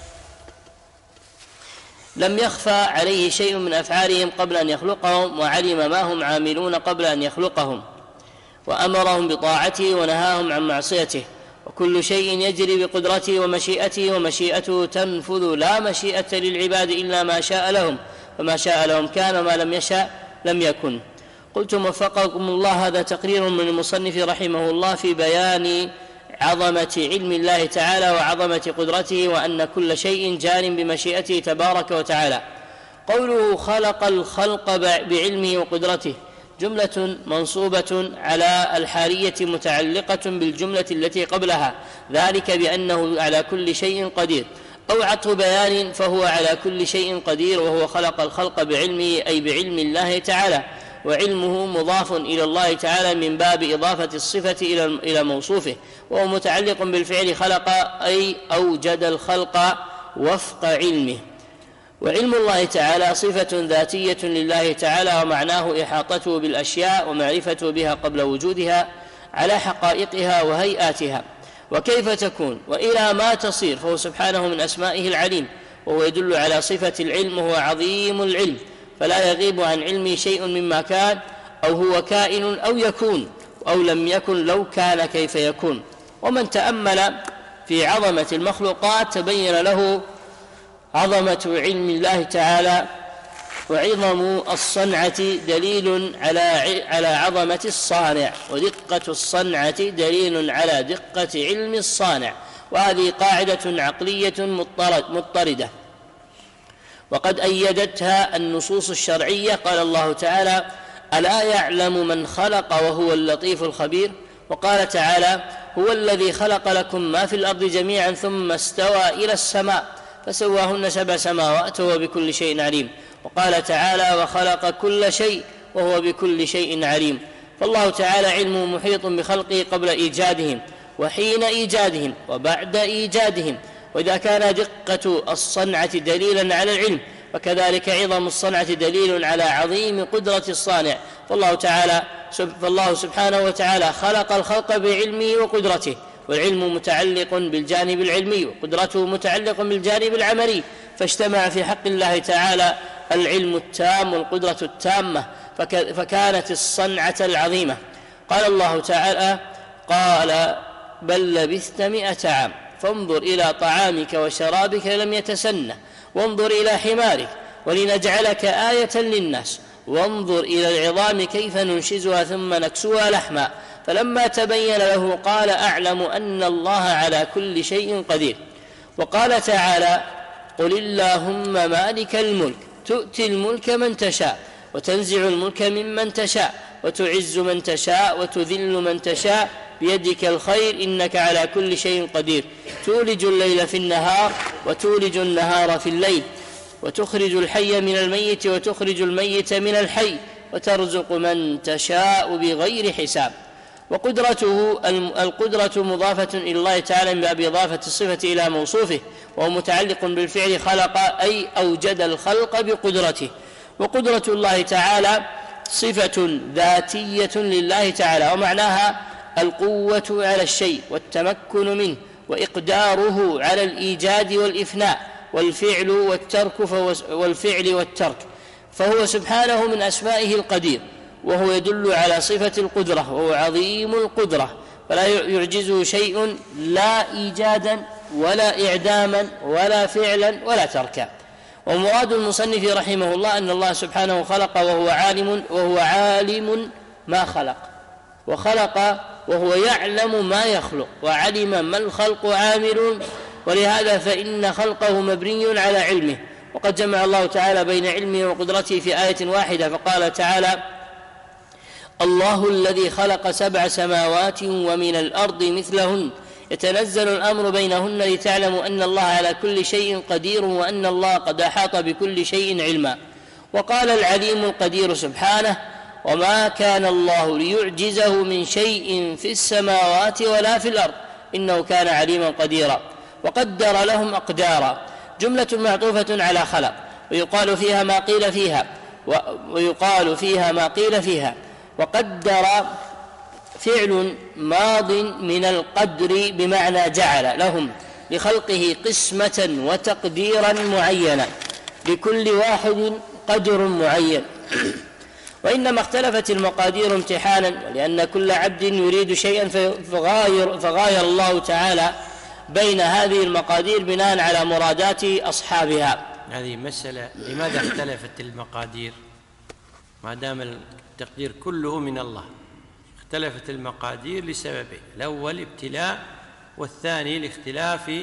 لم يخفى عليه شيء من أفعالهم قبل أن يخلقهم، وعلم ما هم عاملون قبل أن يخلقهم، وأمرهم بطاعته ونهاهم عن معصيته، وكل شيء يجري بقدرته ومشيئته، ومشيئته تنفذ، لا مشيئة للعباد إلا ما شاء لهم، فما شاء لهم كان وما لم يشاء لم يكن. قلتم وفقكم الله، هذا تقرير من المصنف رحمه الله في بيان عظمة علم الله تعالى وعظمة قدرته، وأن كل شيء جار بمشيئته تبارك وتعالى. قوله خلق الخلق بعلمه وقدرته جملة منصوبة على الحالية متعلقة بالجملة التي قبلها، ذلك بأنه على كل شيء قدير، أو عطف بيان، فهو على كل شيء قدير، وهو خلق الخلق بعلمه أي بعلم الله تعالى، وعلمه مضاف إلى الله تعالى من باب إضافة الصفة إلى موصوفه، وهو متعلق بالفعل خلق أي أوجد الخلق وفق علمه. وعلم الله تعالى صفة ذاتية لله تعالى، ومعناه إحاطته بالأشياء ومعرفته بها قبل وجودها على حقائقها وهيئاتها وكيف تكون وإلى ما تصير، فهو سبحانه من أسمائه العليم، وهو يدل على صفة العلم، وهو عظيم العلم، فلا يغيب عن علمه شيء مما كان أو هو كائن أو يكون أو لم يكن لو كان كيف يكون. ومن تأمل في عظمة المخلوقات تبين له عظمة علم الله تعالى، وعظم الصنعة دليل على عظمة الصانع، ودقة الصنعة دليل على دقة علم الصانع، وهذه قاعدة عقلية مضطردة وقد أيدتها النصوص الشرعية. قال الله تعالى: ألا يعلم من خلق وهو اللطيف الخبير. وقال تعالى: هو الذي خلق لكم ما في الأرض جميعا ثم استوى إلى السماء فسواهن 7 سماوات وهو بكل شيء عليم. وقال تعالى: وخلق كل شيء وهو بكل شيء عليم. فالله تعالى علمه محيط بخلقه قبل إيجادهم وحين إيجادهم وبعد إيجادهم. وإذا كان دقة الصنعة دليلا على العلم، فكذلك عظم الصنعة دليل على عظيم قدرة الصانع. فالله سبحانه وتعالى خلق الخلق بعلمه وقدرته، والعلم متعلق بالجانب العلمي، وقدرته متعلق بالجانب العملي، فاجتمع في حق الله تعالى العلم التام والقدرة التامة، فكانت الصنعة العظيمة. قال الله تعالى: قال: بل لبثت 100 عام فانظر إلى طعامك وشرابك لم يتسنه، وانظر إلى حمارك ولنجعلك آية للناس، وانظر إلى العظام كيف ننشزها ثم نكسوها لحما. فلما تبين له قال: أعلم أن الله على كل شيء قدير. وقال تعالى: قل اللهم مالك الملك تؤتي الملك من تشاء وتنزع الملك ممن تشاء وتعز من تشاء وتذل من تشاء بيدك الخير إنك على كل شيء قدير. تولج الليل في النهار وتولج النهار في الليل، وتخرج الحي من الميت وتخرج الميت من الحي، وترزق من تشاء بغير حساب. وقدرته القدرة مضافة إلى الله تعالى من باب إضافة الصفة إلى موصوفه، وهو متعلق بالفعل خلق أي أوجد الخلق بقدرته. وقدرة الله تعالى صفة ذاتية لله تعالى، ومعناها القوة على الشيء والتمكن منه وإقداره على الإيجاد والإفناء والفعل والترك، فهو سبحانه من أسمائه القدير، وهو يدل على صفة القدرة، وهو عظيم القدرة، فلا يعجزه شيء لا إيجادا ولا إعداما ولا فعلا ولا تركا. ومراد المصنف رحمه الله أن الله سبحانه خلق وهو عالم ما خلق، وخلق وهو يعلم ما يخلق، وعلم ما الخلق عامل، ولهذا فإن خلقه مبني على علمه. وقد جمع الله تعالى بين علمه وقدرته في آية واحدة، فقال تعالى: الله الذي خلق 7 سماوات ومن الأرض مثلهن يتنزل الأمر بينهن لتعلموا أن الله على كل شيء قدير وأن الله قد أحاط بكل شيء علما. وقال العليم القدير سبحانه: وما كان الله ليعجزه من شيء في السماوات ولا في الأرض إنه كان عليما قديرا. وقدر لهم أقدارا، جملة معطوفة على خلق، ويقال فيها ما قيل فيها وقدر فعل ماض من القدر بمعنى جعل لهم لخلقه قسمة وتقديرا معينا، لكل واحد قدر معين. وإنما اختلفت المقادير امتحانا، ولأن كل عبد يريد شيئا فغاير الله تعالى بين هذه المقادير بناء على مرادات أصحابها. هذه مسألة، لماذا اختلفت المقادير ما دام التقدير كله من الله؟ اختلفت المقادير لسببين: الأول ابتلاء، والثاني لاختلاف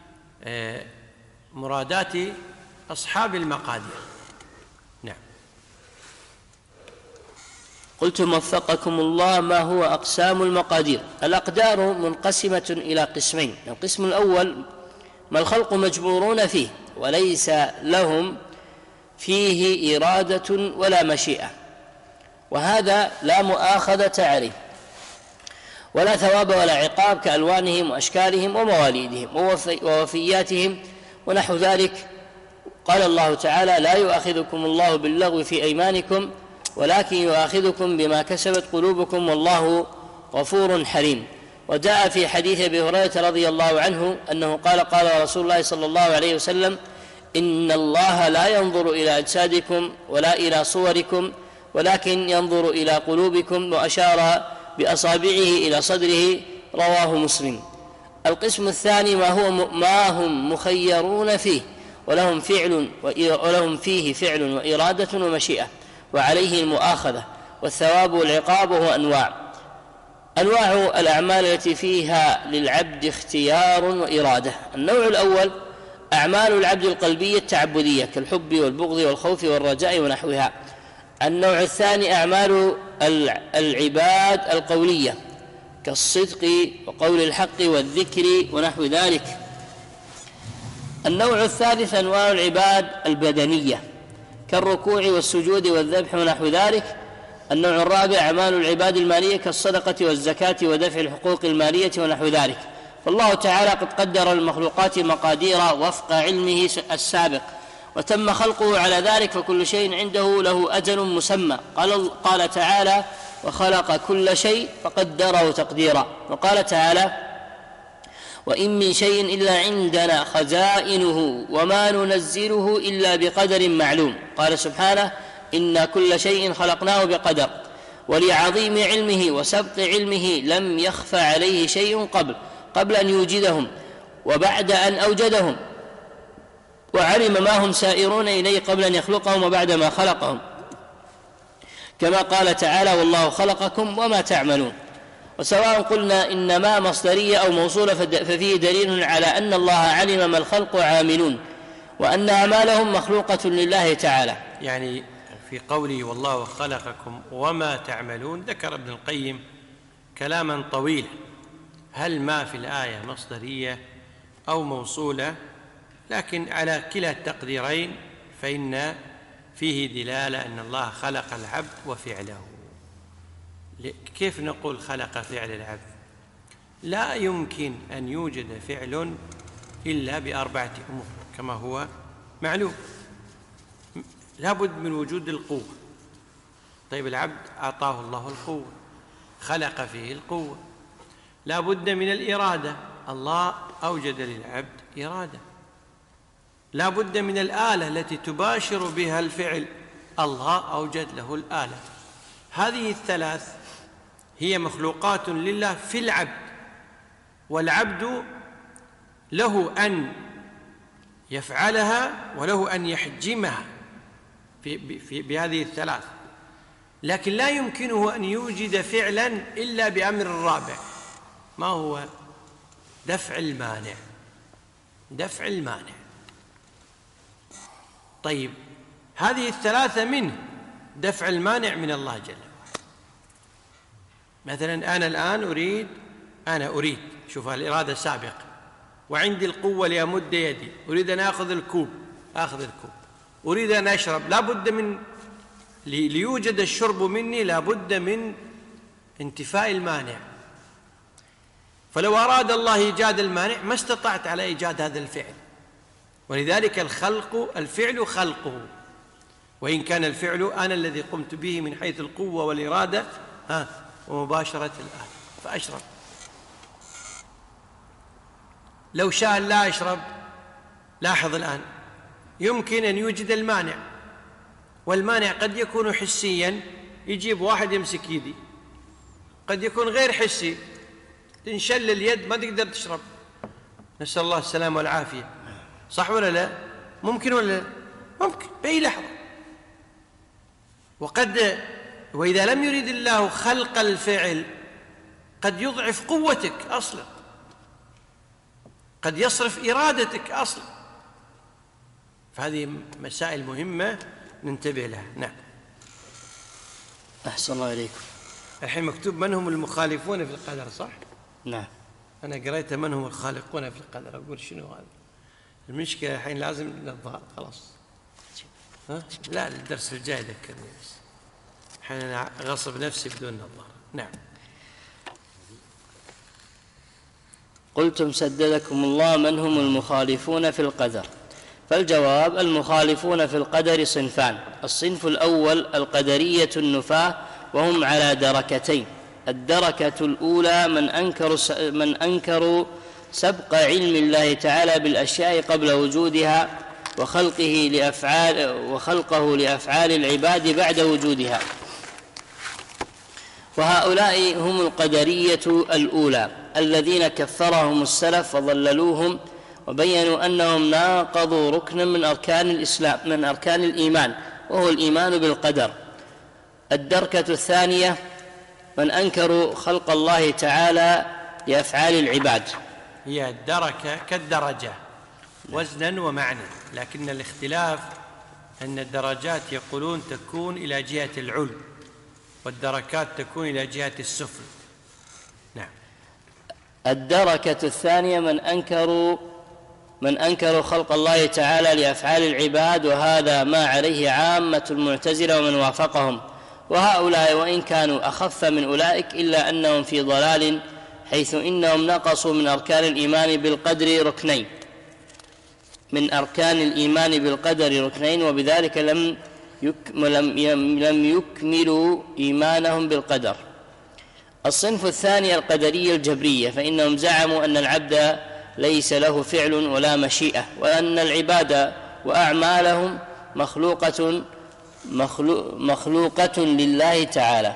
مرادات أصحاب المقادير. نعم. قلتم وفقكم الله: ما هو أقسام المقادير؟ الأقدار منقسمة إلى قسمين: القسم الأول ما الخلق مجبورون فيه وليس لهم فيه إرادة ولا مشيئة، وهذا لا مؤاخذة عليه ولا ثواب ولا عقاب، كألوانهم وأشكالهم ومواليدهم ووفياتهم ونحو ذلك. قال الله تعالى: لا يؤاخذكم الله باللغو في أيمانكم ولكن يؤاخذكم بما كسبت قلوبكم والله غفور حليم. وجاء في حديث أبي هريرة رضي الله عنه أنه قال رسول الله صلى الله عليه وسلم: إن الله لا ينظر إلى أجسادكم ولا إلى صوركم ولكن ينظر إلى قلوبكم، وأشار بأصابعه إلى صدره، رواه مسلم. القسم الثاني ما هم مخيرون فيه ولهم فيه فعل وإرادة ومشيئة، وعليه المؤاخذة والثواب والعقاب. وهو أنواع الأعمال التي فيها للعبد اختيار وإرادة. النوع الأول أعمال العبد القلبية التعبدية كالحب والبغض والخوف والرجاء ونحوها. النوع الثاني أعمال العباد القولية كالصدق وقول الحق والذكر ونحو ذلك. النوع الثالث أنواع العباد البدنية كالركوع والسجود والذبح ونحو ذلك. النوع الرابع أعمال العباد المالية كالصدقة والزكاة ودفع الحقوق المالية ونحو ذلك. فالله تعالى قد قدر المخلوقات مقادير وفق علمه السابق، وتم خلقه على ذلك، فكل شيء عنده له أجل مسمى. قال تعالى: وخلق كل شيء فقدره تقديرا. وقال تعالى: وإن من شيء إلا عندنا خزائنه وما ننزله إلا بقدر معلوم. قال سبحانه: إن كل شيء خلقناه بقدر. ولعظيم علمه وسبق علمه لم يخف عليه شيء قبل أن يوجدهم وبعد أن أوجدهم، وعلم ما هم سائرون إليه قبل أن يخلقهم وبعد ما خلقهم، كما قال تعالى: والله خلقكم وما تعملون. وسواء قلنا إنما مصدرية أو موصولة ففيه دليل على أن الله علم ما الخلق عاملون وأن أعمالهم مخلوقة لله تعالى. يعني في قوله والله خلقكم وما تعملون ذكر ابن القيم كلاما طويلا: هل ما في الآية مصدرية أو موصولة؟ لكن على كلا التقديرين فإن فيه دلالة أن الله خلق العبد وفعله. كيف نقول خلق فعل العبد؟ لا يمكن أن يوجد فعل إلا بأربعة أمور كما هو معلوم. لا بد من وجود القوة. طيب العبد أعطاه الله القوة، خلق فيه القوة. لا بد من الإرادة، الله أوجد للعبد إرادة. لا بد من الآلة التي تباشر بها الفعل، الله أوجد له الآلة. هذه الثلاث هي مخلوقات لله في العبد، والعبد له أن يفعلها وله أن يحجمها بهذه الثلاث، لكن لا يمكنه أن يوجد فعلا إلا بأمر الرابع. ما هو؟ دفع المانع. دفع المانع. طيب هذه الثلاثة منه، دفع المانع من الله جل وعلا. مثلا أنا أريد شوف الإرادة سابقة، وعندي القوة لأمد يدي، أريد أن أخذ الكوب، أريد أن أشرب، لا بد من ليوجد الشرب مني لا بد من انتفاء المانع. فلو أراد الله إيجاد المانع ما استطعت على إيجاد هذا الفعل، ولذلك الفعل خلقه، وإن كان الفعل أنا الذي قمت به من حيث القوة والإرادة ومباشرة الآن فأشرب. لو شاء لا أشرب، لاحظ الآن يمكن أن يوجد المانع، والمانع قد يكون حسيا، يجيب واحد يمسك يدي، قد يكون غير حسي، تنشل اليد ما تقدر تشرب، نسأل الله السلامة والعافية، صح ولا لا؟ ممكن ولا لا؟ ممكن بأي لحظة. وإذا لم يريد الله خلق الفعل قد يضعف قوتك أصلا، قد يصرف إرادتك أصلا. فهذه مسائل مهمة ننتبه لها. نعم. أحسن الله إليكم. الحين مكتوب من هم المخالفون في القدر، صح؟ نعم. أنا قريت من هم الخالقون في القدر، أقول شنو هذا؟ المشكلة الحين لازم نظهر خلاص. لا الدرس الجاي ذكرني بس، الحين أنا أغصب نفسي بدون نظر. نعم. قلتم سددكم الله من هم المخالفون في القدر؟ فالجواب: المخالفون في القدر صنفان. الصنف الأول القدرية النفاة، وهم على دركتين. الدركة الأولى من أنكروا سبق علم الله تعالى بالأشياء قبل وجودها وخلقه لأفعال العباد بعد وجودها، وهؤلاء هم القدرية الأولى الذين كفرهم السلف وضللوهم وبينوا أنهم ناقضوا ركنا من أركان الإسلام، من أركان الإيمان، وهو الإيمان بالقدر. الدركة الثانية من أنكروا خلق الله تعالى لأفعال العباد. هي الدركة كالدرجة وزنا ومعنى، لكن الاختلاف أن الدرجات يقولون تكون إلى جهة العلو، والدركات تكون إلى جهة السفل. نعم. الدركة الثانية من أنكروا خلق الله تعالى لأفعال العباد، وهذا ما عليه عامة المعتزلة ومن وافقهم، وهؤلاء وإن كانوا أخف من أولئك إلا أنهم في ضلال، حيث إنهم نقصوا من أركان الإيمان بالقدر ركنين، وبذلك لم يكملوا إيمانهم بالقدر. الصنف الثاني القدرية الجبرية، فإنهم زعموا أن العبد ليس له فعل ولا مشيئة، وأن العباد وأعمالهم مخلوقة لله تعالى.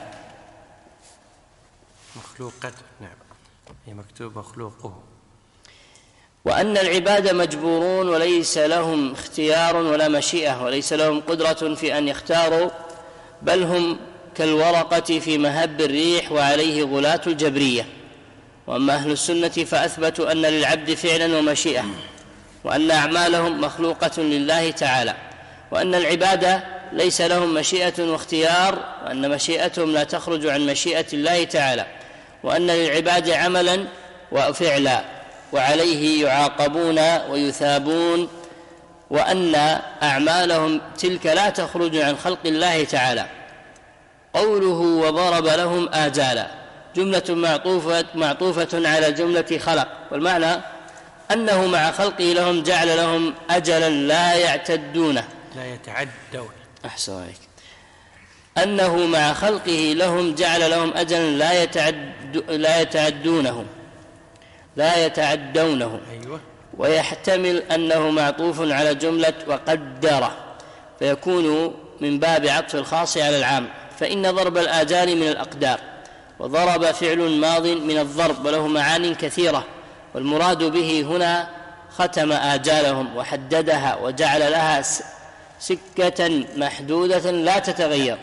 مخلوقة، نعم، هي مكتوب مخلوقه. وأن العباد مجبورون وليس لهم اختيار ولا مشيئة، وليس لهم قدرة في أن يختاروا، بل هم كالورقة في مهب الريح، وعليه غلاة الجبرية. وأما أهل السنة فأثبتوا أن للعبد فعلا ومشيئة، وأن أعمالهم مخلوقة لله تعالى، وأن العباد ليس لهم مشيئة واختيار، وأن مشيئتهم لا تخرج عن مشيئة الله تعالى، وأن للعباد عملا وفعلا وعليه يعاقبون ويثابون، وأن أعمالهم تلك لا تخرج عن خلق الله تعالى. قوله وضرب لهم آجالا جملة معطوفة على جملة خلق، والمعنى أنه مع خلقه لهم جعل لهم أجلا لا يعتدونه، لا يتعدون. أحسن عليك. أنه مع خلقه لهم جعل لهم أجلا لا يتعدونه. أيوة. ويحتمل أنه معطوف على جملة وقدر، فيكون من باب عطف الخاص على العام، فإن ضرب الآجال من الأقدار، وضرب فعل ماض من الضرب، وله معان كثيرة، والمراد به هنا ختم آجالهم وحددها وجعل لها سكة محدودة لا تتغير.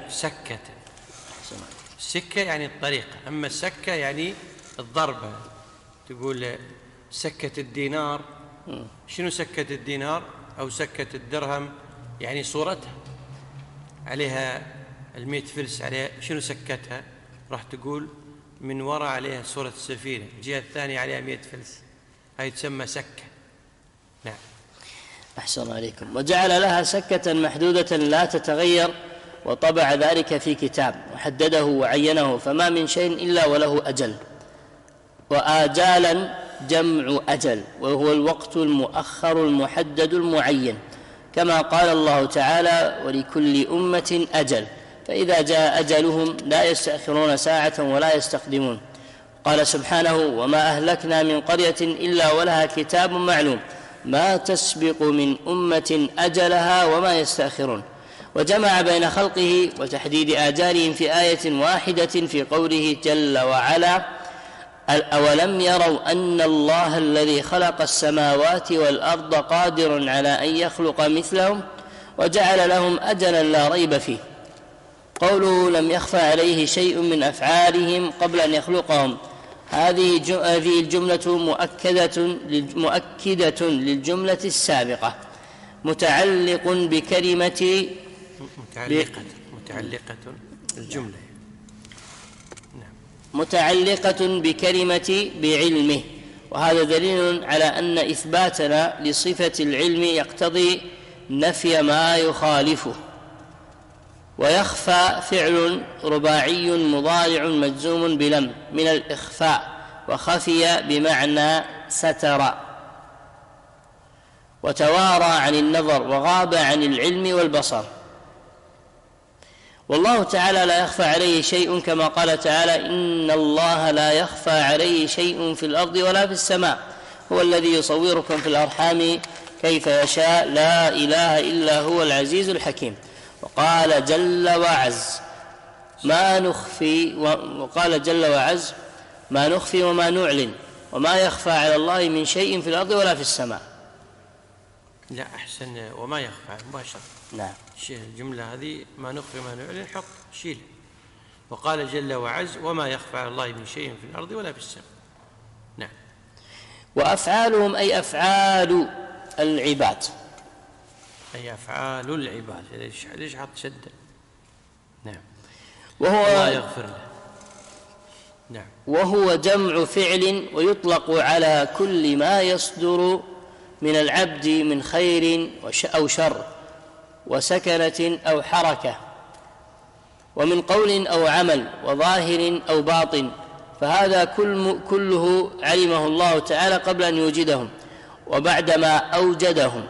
سكة يعني الطريقة، أما السكة يعني الضربة. تقول سكة الدينار، شنو سكة الدينار أو سكة الدرهم؟ يعني صورتها عليها 100 فلس عليها، شنو سكتها؟ راح تقول من وراء عليها صورة السفينة، الجهة الثانية عليها 100 فلس، هذه تسمى سكة. نعم. أحسن عليكم. وجعل لها سكة محدودة لا تتغير، وطبع ذلك في كتاب وحدده وعينه، فما من شيء إلا وله أجل. وآجالا جمع أجل، وهو الوقت المؤخر المحدد المعين، كما قال الله تعالى: ولكل أمة أجل، فإذا جاء أجلهم لا يستأخرون ساعة ولا يستقدمون. قال سبحانه: وما أهلكنا من قرية إلا ولها كتاب معلوم ما تسبق من أمة أجلها وما يستأخرون. وجمع بين خلقه وتحديد آجالهم في آية واحدة في قوله جل وعلا: أولم يروا أن الله الذي خلق السماوات والأرض قادر على أن يخلق مثلهم وجعل لهم أجلا لا ريب فيه. قوله لم يخفى عليه شيء من أفعالهم قبل أن يخلقهم، هذه الجملة مؤكدة للجملة السابقة، متعلقة بكلمة بعلمه. وهذا دليل على أن إثباتنا لصفة العلم يقتضي نفي ما يخالفه. ويخفى فعل رباعي مضارع مجزوم بلم من الإخفاء، وخفي بمعنى ستر، وتوارى عن النظر، وغاب عن العلم والبصر. والله تعالى لا يخفى عليه شيء، كما قال تعالى: إن الله لا يخفى عليه شيء في الأرض ولا في السماء، هو الذي يصوركم في الأرحام كيف يشاء، لا إله إلا هو العزيز الحكيم. وقال جل وعز: ما نخفي وما نعلن، وما يخفى على الله من شيء في الأرض ولا في السماء. لا، أحسن، وما يخفى مباشرة. نعم. الجملة هذه ما نخفي وما نعلن حط شيل. وقال جل وعز: وما يخفى على الله من شيء في الأرض ولا في السماء. نعم. وأفعالهم أي أفعال العباد، أي أفعال العباد. ليش حط شدة؟ نعم. وهو يغفر له. نعم. وهو جمع فعل، ويطلق على كل ما يصدر من العبد من خير أو شر، وسكنة أو حركة، ومن قول أو عمل، وظاهر أو باطن، فهذا كله علمه الله تعالى قبل أن يوجدهم وبعدما أوجدهم،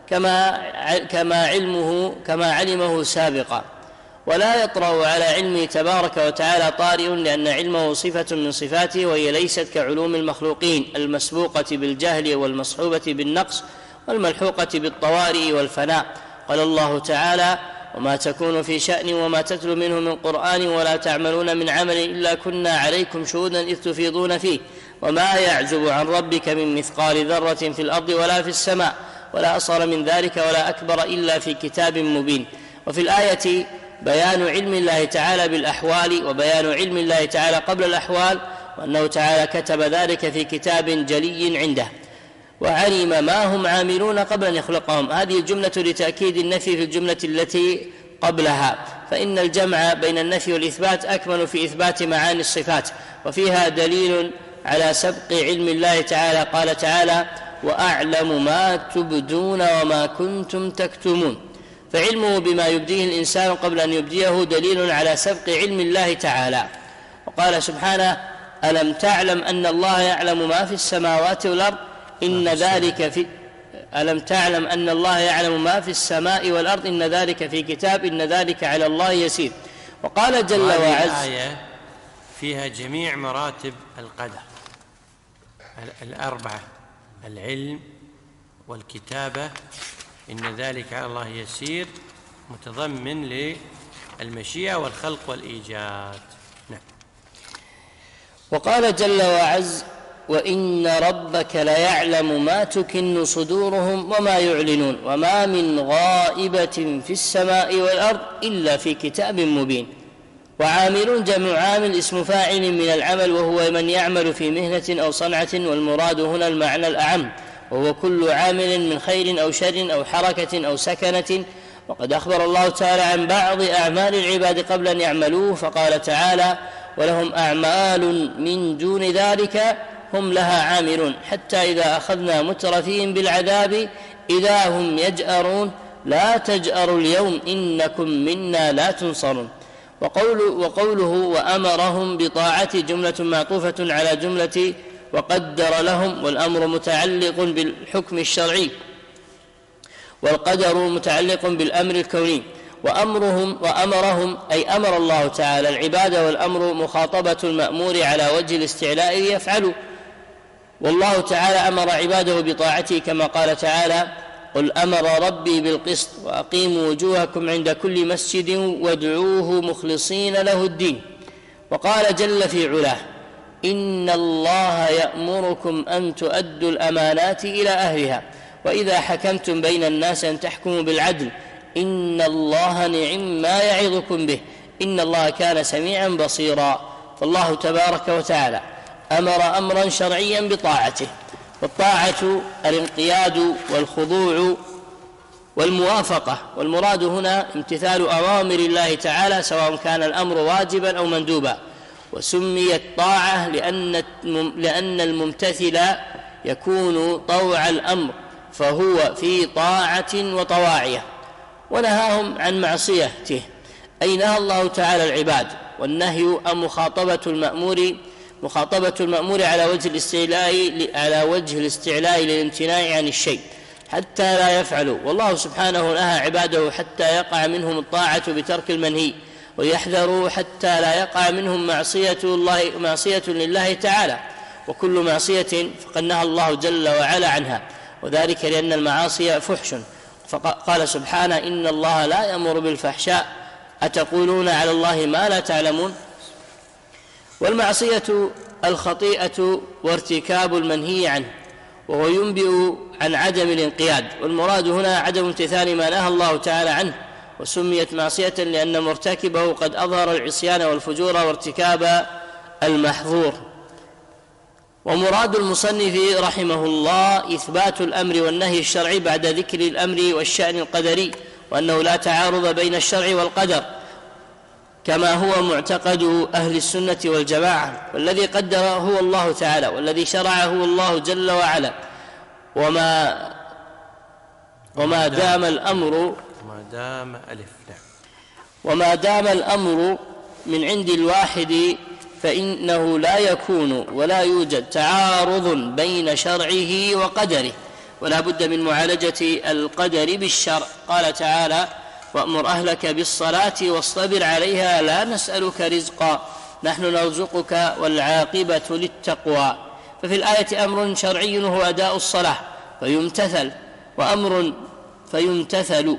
كما علمه سابقا. ولا يطرأ على علمه تبارك وتعالى طارئ، لأن علمه صفة من صفاته، وهي ليست كعلوم المخلوقين المسبوقة بالجهل والمصحوبة بالنقص والملحوقة بالطوارئ والفناء. قال الله تعالى: وما تكون في شأن وما تتلو منه من قرآن ولا تعملون من عمل إلا كنا عليكم شهودا إذ تفيضون فيه وما يعزب عن ربك من مثقال ذرة في الأرض ولا في السماء ولا أصغر من ذلك ولا أكبر إلا في كتاب مبين. وفي الآية بيان علم الله تعالى بالأحوال، وبيان علم الله تعالى قبل الأحوال، وأنه تعالى كتب ذلك في كتاب جلي عنده، وعلم ما هم عاملون قبل أن يخلقهم. هذه الجملة لتأكيد النفي في الجملة التي قبلها، فإن الجمع بين النفي والإثبات أكمل في إثبات معاني الصفات، وفيها دليل على سبق علم الله تعالى. قال تعالى: وأعلم ما تبدون وما كنتم تكتمون. فعلمه بما يبديه الإنسان قبل أن يبديه دليل على سبق علم الله تعالى. وقال سبحانه: ألم تعلم أن الله يعلم ما في السماوات والأرض ألم تعلم أن الله يعلم ما في السماء والأرض إن ذلك في كتاب إن ذلك على الله يسير. وقال جل وعز: الآية فيها جميع مراتب القدر الأربعة: العلم والكتابة إن ذلك على الله يسير، متضمن للمشيئة والخلق والإيجاد. نعم. وقال جل وعز: وإن ربك ليعلم ما تكن صدورهم وما يعلنون وما من غائبة في السماء والأرض إلا في كتاب مبين. وعاملون جمع عامل اسم فاعل من العمل، وهو من يعمل في مهنة أو صنعة، والمراد هنا المعنى الأعم، وهو كل عامل من خير أو شر أو حركة أو سكنة. وقد أخبر الله تعالى عن بعض أعمال العباد قبل أن يعملوه، فقال تعالى: ولهم أعمال من دون ذلك هم لها عاملون حتى إذا أخذنا مترفيهم بالعذاب إذا هم يجأرون لا تجأروا اليوم إنكم منا لا تنصرون. وقوله وأمرهم بطاعة جملة معطوفة على جملة وقدر لهم، والأمر متعلق بالحكم الشرعي والقدر متعلق بالأمر الكوني. وأمرهم أي أمر الله تعالى العباد، والأمر مخاطبة المأمور على وجه الاستعلاء ليفعلوا، والله تعالى أمر عباده بطاعته كما قال تعالى قل أمر ربي بالقسط وأقيموا وجوهكم عند كل مسجد وادعوه مخلصين له الدين. وقال جل في علاه إن الله يأمركم أن تؤدوا الأمانات إلى أهلها وإذا حكمتم بين الناس أن تحكموا بالعدل إن الله نعم ما يعظكم به إن الله كان سميعا بصيرا. فالله تبارك وتعالى أمر أمرا شرعيا بطاعته، والطاعة الانقياد والخضوع والموافقة، والمراد هنا امتثال أوامر الله تعالى سواء كان الأمر واجبا أو مندوبا. وسميت طاعة لأن الممتثل يكون طوع الأمر فهو في طاعة وطواعية. ونهاهم عن معصيته أي نهى الله تعالى العباد، والنهي عن مخاطبة المأمور على وجه الاستعلاء للامتناع عن الشيء حتى لا يفعلوا، والله سبحانه نهى عباده حتى يقع منهم الطاعة بترك المنهي، ويحذروا حتى لا يقع منهم معصية لله تعالى، وكل معصية فقد نهى الله جل وعلا عنها، وذلك لأن المعاصي فحش. فقال سبحانه إن الله لا يأمر بالفحشاء أتقولون على الله ما لا تعلمون. والمعصية الخطيئة وارتكاب المنهي عنه، وهو ينبئ عن عدم الانقياد، والمراد هنا عدم امتثال ما نهى الله تعالى عنه، وسميت معصية لأن مرتكبه قد أظهر العصيان والفجور وارتكاب المحظور. ومراد المصنف رحمه الله إثبات الأمر والنهي الشرعي بعد ذكر الأمر والشأن القدري، وأنه لا تعارض بين الشرع والقدر كما هو معتقد أهل السنة والجماعة، والذي قدر هو الله تعالى، والذي شرع هو الله جل وعلا. وما دام الأمر من عند الواحد فإنه لا يكون ولا يوجد تعارض بين شرعه وقدره، ولا بد من معالجة القدر بالشرع. قال تعالى وأمر أهلك بالصلاة واصطبر عليها لا نسألك رزقا نحن نرزقك والعاقبة للتقوى. ففي الآية أمر شرعي وهو أداء الصلاة فيمتثل، وأمر فيمتثل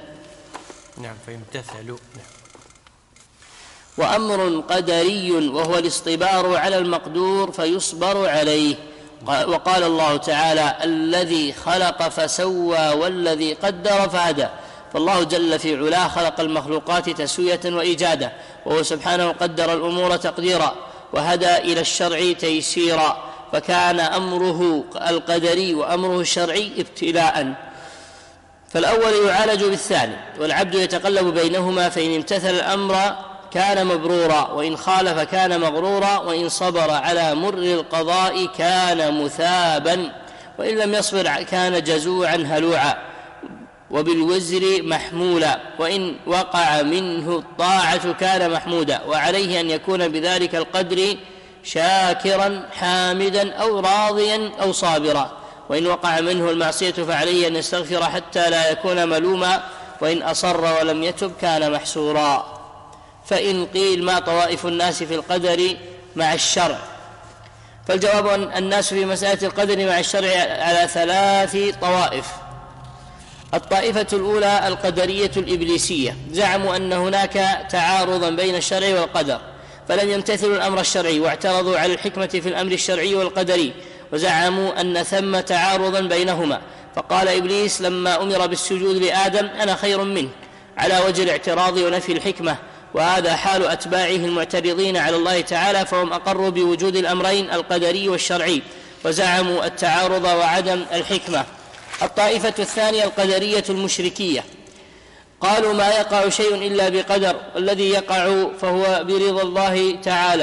وأمر قدري وهو الاصطبار على المقدور فيصبر عليه. وقال الله تعالى الذي خلق فسوى والذي قدر فهدى، فالله جل في علاه خلق المخلوقات تسوية وإيجادا، وهو سبحانه قدر الأمور تقديرا وهدى إلى الشرع تيسيرا، فكان أمره القدري وأمره الشرعي ابتلاء، فالأول يعالج بالثاني، والعبد يتقلب بينهما، فإن امتثل الأمر كان مبرورا، وإن خالف كان مغرورا، وإن صبر على مر القضاء كان مثابا، وإن لم يصبر كان جزوعا هلوعا وبالوزر محمولا، وإن وقع منه الطاعة كان محمودا، وعليه أن يكون بذلك القدر شاكرا حامدا أو راضيا أو صابرا، وإن وقع منه المعصية فعليه أن يستغفر حتى لا يكون ملوما، وإن أصر ولم يتب كان محسورا. فإن قيل ما طوائف الناس في القدر مع الشرع، فالجواب أن الناس في مسألة القدر مع الشرع على 3 طوائف. الطائفة الأولى القدرية الإبليسية، زعموا أن هناك تعارضا بين الشرع والقدر، فلم يمتثلوا الأمر الشرعي واعترضوا على الحكمة في الأمر الشرعي والقدري، وزعموا أن ثم تعارضا بينهما، فقال إبليس لما أمر بالسجود لآدم أنا خير منه، على وجه الاعتراض ونفي الحكمة، وهذا حال أتباعه المعترضين على الله تعالى، فهم أقروا بوجود الأمرين القدري والشرعي، وزعموا التعارض وعدم الحكمة. الطائفة الثانية القدرية المشركية، قالوا ما يقع شيء إلا بقدر، والذي يقع فهو برضا الله تعالى،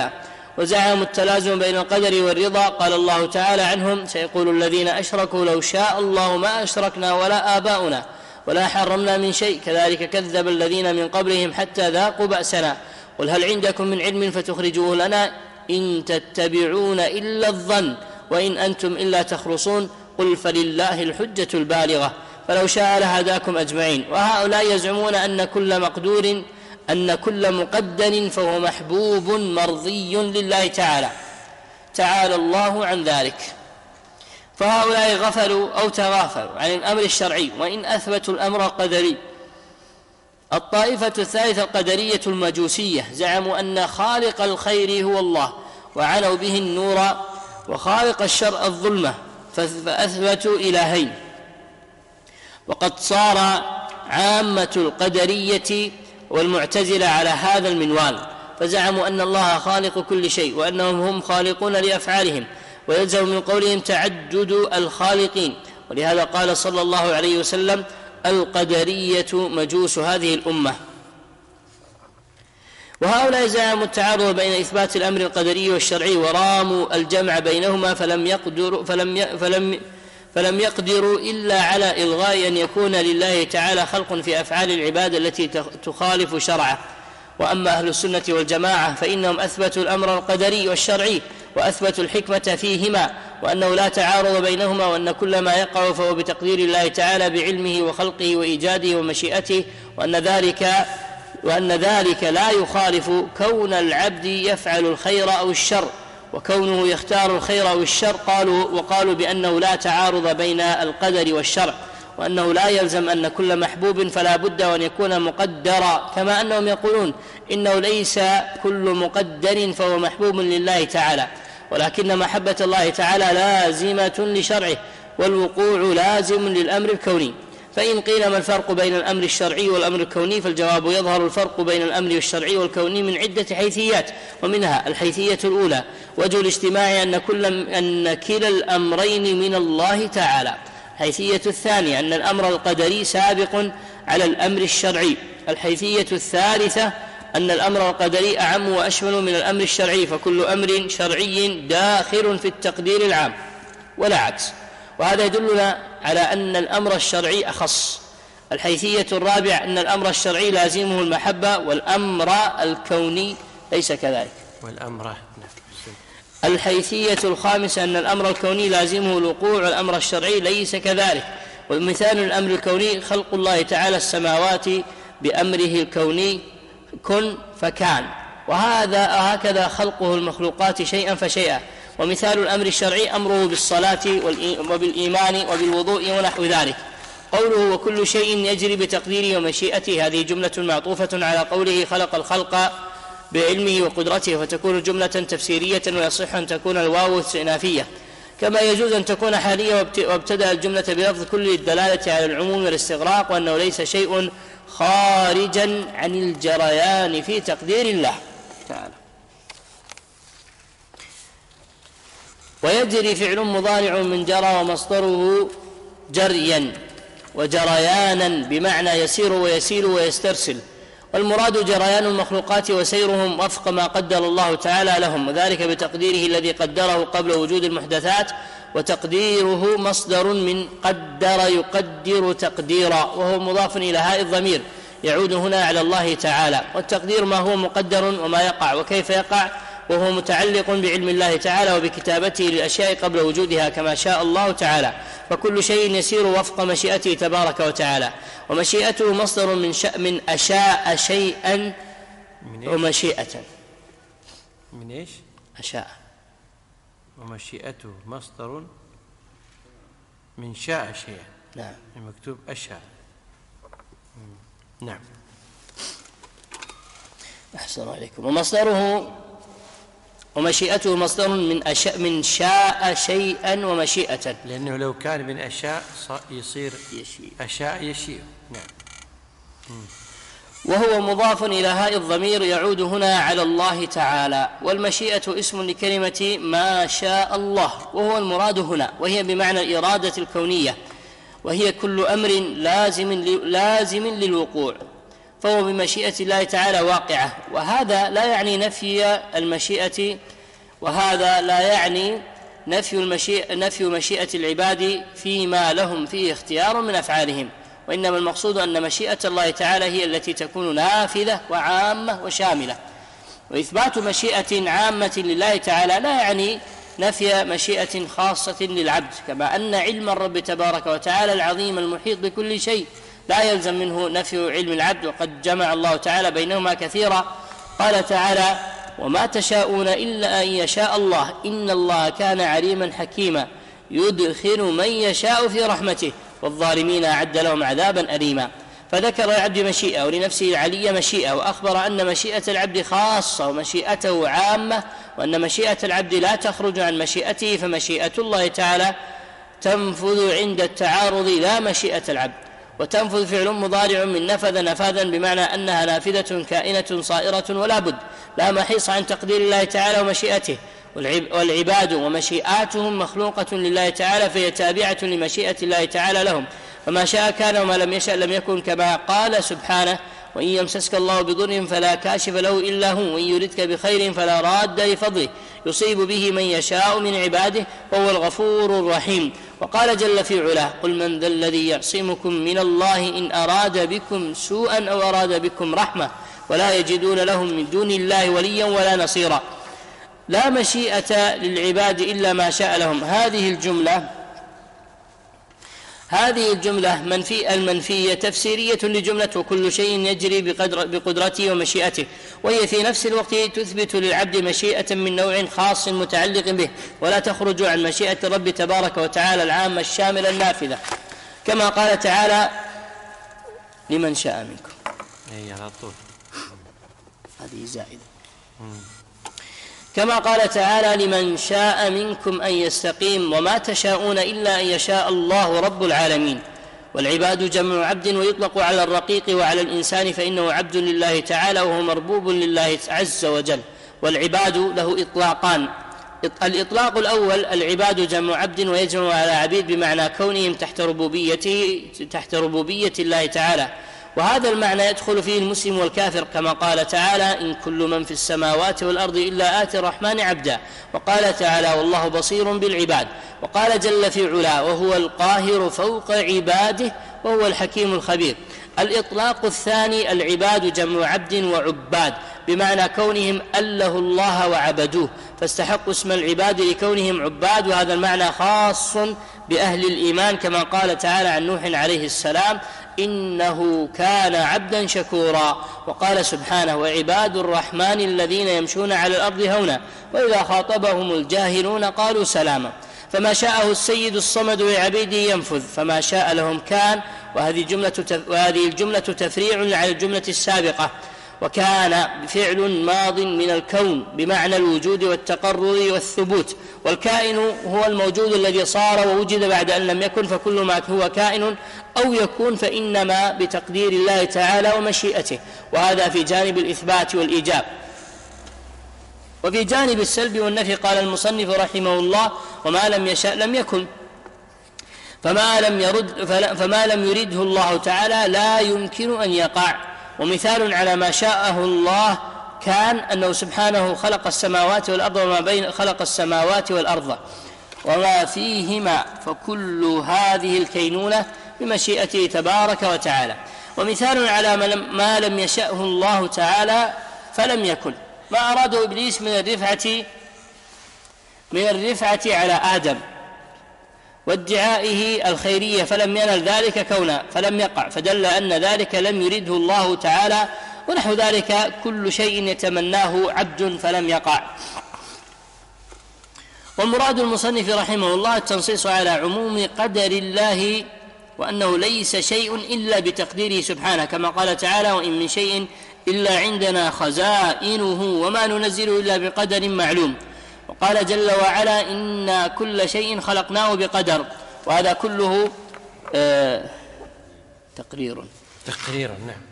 وزعموا التلازم بين القدر والرضا. قال الله تعالى عنهم: سيقول الذين أشركوا لو شاء الله ما أشركنا ولا آباؤنا ولا حرمنا من شيء كذلك كذب الذين من قبلهم حتى ذاقوا بأسنا قل هل عندكم من علم فتخرجوه لنا إن تتبعون إلا الظن وإن أنتم إلا تخرصون قل فلله الحجة البالغة فلو شاء لهداكم أجمعين. وهؤلاء يزعمون أن كل مقدر فهو محبوب مرضي لله تعالى الله عن ذلك. فهؤلاء غفلوا أو تغافلوا عن الأمر الشرعي وإن أثبتوا الأمر القدري. الطائفة الثالثة القدرية المجوسية زعموا أن خالق الخير هو الله وعنوا به النور وخالق الشر الظلمة فأثبتوا إلهين. وقد صار عامة القدرية والمعتزلة على هذا المنوال، فزعموا أن الله خالق كل شيء وأنهم هم خالقون لأفعالهم، ويلزم من قولهم تعدد الخالقين. ولهذا قال صلى الله عليه وسلم: القدرية مجوس هذه الأمة. وهؤلاء زعموا التعارض بين إثبات الأمر القدري والشرعي وراموا الجمع بينهما فلم يقدروا إلا على إلغاء أن يكون لله تعالى خلق في أفعال العباد التي تخالف شرعه. وأما أهل السنة والجماعة فإنهم أثبتوا الأمر القدري والشرعي وأثبتوا الحكمة فيهما وأنه لا تعارض بينهما وأن كل ما يقع فهو بتقدير الله تعالى بعلمه وخلقه وإيجاده ومشيئته وأن ذلك لا يخالف كون العبد يفعل الخير أو الشر وكونه يختار الخير أو الشر. وقالوا بأنه لا تعارض بين القدر والشرع وأنه لا يلزم أن كل محبوب فلا بد وأن يكون مقدرا، كما أنهم يقولون إنه ليس كل مقدر فهو محبوب لله تعالى ولكن محبة الله تعالى لازمة لشرعه والوقوع لازم للأمر الكوني. فإن قيل ما الفرق بين الأمر الشرعي والأمر الكوني فالجواب: يظهر الفرق بين الأمر الشرعي والكوني من عدة حيثيات، ومنها الحيثية الأولى وجه الاجتماع أن كلا الأمرين من الله تعالى. الحيثية الثانية أن الأمر القدري سابق على الأمر الشرعي. الحيثية الثالثة أن الأمر القدري أعم وأشمل من الأمر الشرعي فكل أمر شرعي داخل في التقدير العام ولا عكس، وهذا يدلنا على أن الأمر الشرعي أخص. الحيثية الرابعة أن الأمر الشرعي لازمه المحبة والأمر الكوني ليس كذلك. الحيثية الخامسة أن الأمر الكوني لازمه الوقوع والأمر الشرعي ليس كذلك. ومثال الأمر الكوني خلق الله تعالى السماوات بأمره الكوني كن فكان، هكذا خلقه المخلوقات شيئا فشيئا. ومثال الأمر الشرعي أمره بالصلاة وبالإيمان وبالوضوء ونحو ذلك. قوله وكل شيء يجري بتقديره ومشيئته هذه جملة معطوفة على قوله خلق الخلق بعلمه وقدرته، فتكون جملة تفسيرية ويصح أن تكون الواو استئنافية، كما يجوز أن تكون حالية وابتدأ الجملة بلفظ كل للدلالة على العموم والاستغراق وأنه ليس شيء خارجا عن الجريان في تقدير الله تعالى. ويجري فعل مضارع من جرى ومصدره جريا وجريانا بمعنى يسير ويسيل ويسترسل، والمراد جريان المخلوقات وسيرهم وفق ما قدر الله تعالى لهم، وذلك بتقديره الذي قدره قبل وجود المحدثات. وتقديره مصدر من قدر يقدر تقديرا وهو مضاف إلى هاء الضمير يعود هنا على الله تعالى. والتقدير ما هو مقدر وما يقع وكيف يقع، وهو متعلق بعلم الله تعالى وبكتابته للأشياء قبل وجودها كما شاء الله تعالى، فكل شيء يسير وفق مشيئته تبارك وتعالى. ومشيئته مصدر من أشاء شيئا ومشيئة من إيش؟ أشاء. ومشيئته مصدر من شاء شيئا. نعم. المكتوب أشاء. نعم. أحسن عليكم. ومشيئته مصدر من شاء شيئا ومشيئة، لأنه لو كان من أشاء يصير أشاء يشيء. نعم. وهو مضاف إلى هاء الضمير يعود هنا على الله تعالى. والمشيئة اسم لكلمة ما شاء الله وهو المراد هنا، وهي بمعنى الإرادة الكونية، وهي كل أمر لازم للوقوع، فهو بمشيئة الله تعالى واقعة. وهذا لا يعني نفي المشيئة وهذا لا يعني نفي مشيئة العباد فيما لهم فيه اختيار من أفعالهم، وإنما المقصود أن مشيئة الله تعالى هي التي تكون نافذة وعامة وشاملة. وإثبات مشيئة عامة لله تعالى لا يعني نفي مشيئة خاصة للعبد، كما أن علم الرب تبارك وتعالى العظيم المحيط بكل شيء لا يلزم منه نفي علم العبد، وقد جمع الله تعالى بينهما كثيرا. قال تعالى: وما تشاءون إلا أن يشاء الله إن الله كان عليما حكيما يدخل من يشاء في رحمته والظالمين أعد لهم عذابا أليما. فذكر العبد مشيئة ولنفسه العلي مشيئة، وأخبر أن مشيئة العبد خاصة ومشيئته عامة، وأن مشيئة العبد لا تخرج عن مشيئته، فمشيئة الله تعالى تنفذ عند التعارض لا مشيئة العبد. وتنفذ فعل مضارع من نفذ نفاذا، بمعنى أنها نافذة كائنة صائرة ولا بد، لا محيص عن تقدير الله تعالى ومشيئته. والعباد ومشيئاتهم مخلوقة لله تعالى، فهي تابعة لمشيئة الله تعالى لهم، فما شاء كان وما لم يشأ لم يكن، كما قال سبحانه: وإن يمسسك الله بضر فلا كاشف له إلا هو، وإن يردك بخير فلا راد لفضله يصيب به من يشاء من عباده وهو الغفور الرحيم. وقال جل في علاه: قل من ذا الذي يعصمكم من الله إن أراد بكم سوءا أو أراد بكم رحمة ولا يجدون لهم من دون الله وليا ولا نصيرا. لا مشيئة للعباد إلا ما شاء لهم. هذه الجملة المنفية تفسيرية لجملة وكل شيء يجري بقدرته ومشيئته، وهي في نفس الوقت تثبت للعبد مشيئة من نوع خاص متعلق به، ولا تخرج عن مشيئة الرب تبارك وتعالى العامة الشاملة النافذة، كما قال تعالى: لمن شاء منكم. هذه زائدة. كما قال تعالى: لمن شاء منكم أن يستقيم وما تشاءون إلا أن يشاء الله رب العالمين. والعباد جمع عبد، ويطلق على الرقيق وعلى الإنسان، فإنه عبد لله تعالى وهو مربوب لله عز وجل. والعباد له إطلاقان: الإطلاق الأول العباد جمع عبد، ويجمع على عبيد بمعنى كونهم تحت ربوبية الله تعالى، وهذا المعنى يدخل فيه المسلم والكافر، كما قال تعالى: إن كل من في السماوات والأرض إلا آتي الرحمن عبدا. وقال تعالى: والله بصير بالعباد. وقال جل في علاه: وهو القاهر فوق عباده وهو الحكيم الخبير. الإطلاق الثاني العباد جمع عبد وعباد، بمعنى كونهم أله الله وعبدوه، فاستحقوا اسم العباد لكونهم عباد، وهذا المعنى خاص بأهل الإيمان، كما قال تعالى عن نوح عليه السلام: إنه كان عبدا شكورا. وقال سبحانه: وعباد الرحمن الذين يمشون على الأرض هونا وإذا خاطبهم الجاهلون قالوا سلاما. فما شاءه السيد الصمد لعبيده ينفذ، فما شاء لهم كان. وهذه الجملة تفريع على الجملة السابقة. وكان فعل ماض من الكون بمعنى الوجود والتقرر والثبوت، والكائن هو الموجود الذي صار ووجد بعد أن لم يكن، فكل ما هو كائن أو يكون فإنما بتقدير الله تعالى ومشيئته. وهذا في جانب الإثبات والإيجاب. وفي جانب السلب والنفي قال المصنف رحمه الله: وما لم يشاء لم يكن، فما لم يرده الله تعالى لا يمكن أن يقع. ومثال على ما شاءه الله كان أنه سبحانه خلق السماوات والأرض وما بين خلق السماوات والأرض وما فيهما، فكل هذه الكينونة بمشيئته تبارك وتعالى. ومثال على ما لم يشأه الله تعالى فلم يكن، ما أراده إبليس من الرفعة على آدم وادعائه الخيرية، فلم ينل ذلك كونا، فلم يقع، فدل أن ذلك لم يرده الله تعالى. ونحو ذلك كل شيء يتمناه عبد فلم يقع. والمراد المصنف رحمه الله التنصيص على عموم قدر الله، وأنه ليس شيء إلا بتقديره سبحانه، كما قال تعالى: وإن من شيء إلا عندنا خزائنه وما ننزله إلا بقدر معلوم. وقال جل وعلا: إنا كل شيء خلقناه بقدر. وهذا كله تقرير. نعم.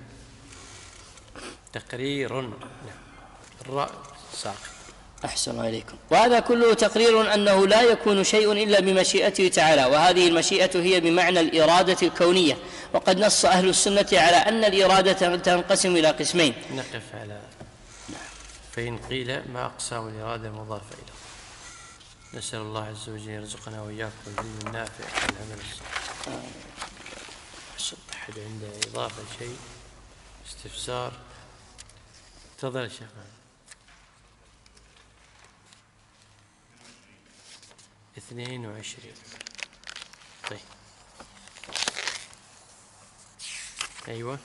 الراء ساقط. أحسن إليكم. وهذا كله تقرير أنه لا يكون شيء إلا بمشيئته تعالى، وهذه المشيئة هي بمعنى الإرادة الكونية. وقد نص أهل السنة على أن الإرادة تنقسم إلى قسمين. نقف على فإن قيل ما أقسام الإرادة المضافة إلى الله. نسأل الله عز وجل يرزقنا وإياكم العلم النافع والعمل الصالح. أحد عنده إضافة شيء استفسار؟ تفضل يا شيخ. 22. طيب أيوة.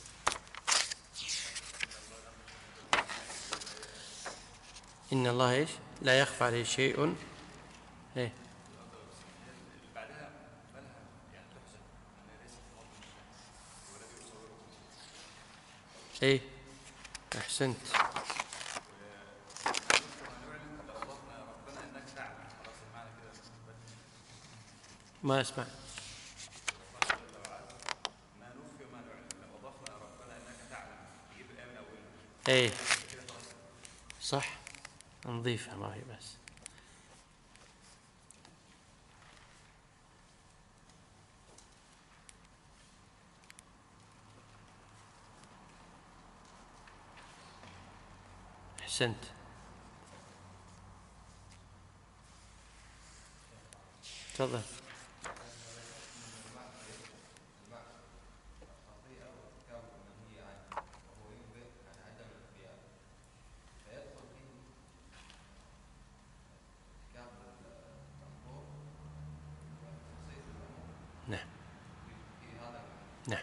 إن الله إيش؟ لا يخفى عليه شيء. إيه؟ إيه؟ أحسنت. ما أسمع. إيه صح، نضيفها ما هي بس. أحسنت. تفضل. نعم نعم.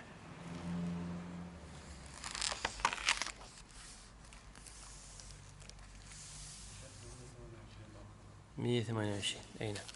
128. أي نعم.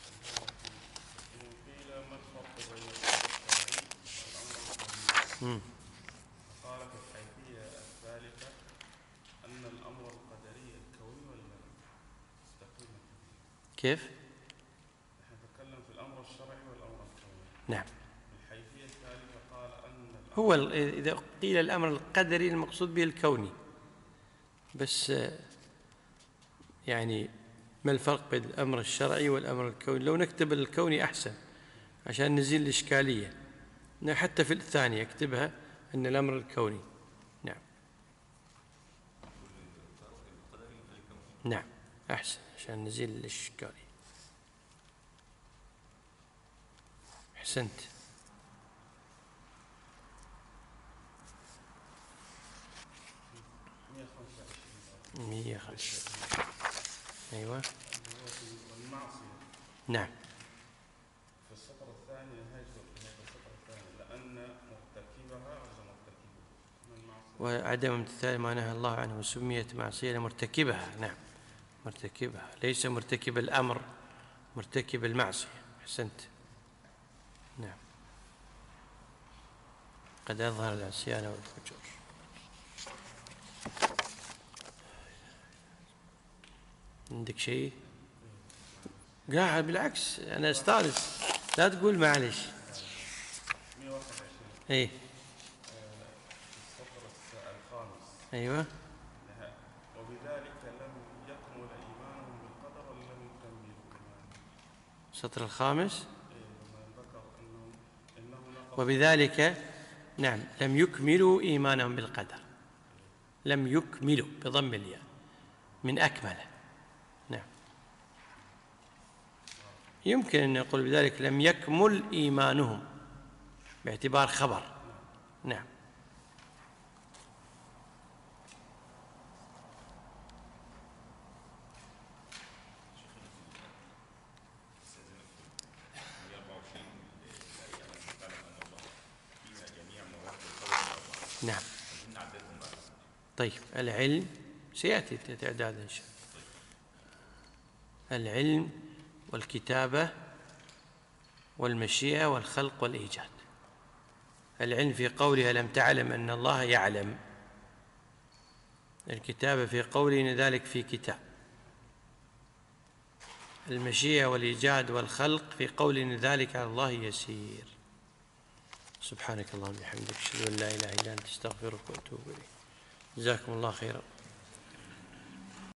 قال في الحيثية الثالثة أن الأمر القدري الكوني ولا مستقيم؟ كيف؟ نحن نتكلم في الأمر الشرعي والأمر الكوني. نعم. الحيثية الثالثة قال أن هو إذا قيل الأمر القدري المقصود به الكوني، بس يعني ما الفرق بين الأمر الشرعي والأمر الكوني؟ لو نكتب الكوني أحسن عشان نزيل الإشكالية، حتى في الثانية اكتبها أن الأمر الكوني. نعم نعم أحسن عشان نزيل الإشكالية. أحسنت. 125. أيوة. المعصية. نعم. في السطر الثاني نهاية السطر الثاني لأن مرتكبها ولا مرتكبه. وعدم امتثال ما نهى الله عنه وسميت معصية لمرتكبها. نعم مرتكبها، ليس مرتكب الأمر، مرتكب المعصية. أحسنت. نعم. قد أظهر العصيان والفجور. عندك شيء؟ قاعد بالعكس أنا أستانس، لا تقول معلش. 121. إيه. السطر الخامس. أيوة. وبذلك لم يكمل إيمانهم بالقدر ولم يكملوا إيمانهم. السطر الخامس. ذكر إنه وبذلك نعم لم يكملوا إيمانهم بالقدر. لم يكملوا بضم الياء من أكمله. نعم. يمكن أن يقول بذلك لم يكمل إيمانهم باعتبار خبر. نعم. نعم. طيب العلم سيأتي تعداد إن شاء الله. العلم والكتابة والمشيئة والخلق والإيجاد. العلم في قولها لم تعلم أن الله يعلم. الكتابة في قوله إن ذلك في كتاب. المشيئة والإيجاد والخلق في قوله إن ذلك على الله يسير. سبحانك اللهم وبحمدك أشهد أن لا إله إلا أنت أستغفرك وأتوب إليك. جزاكم الله خيرا.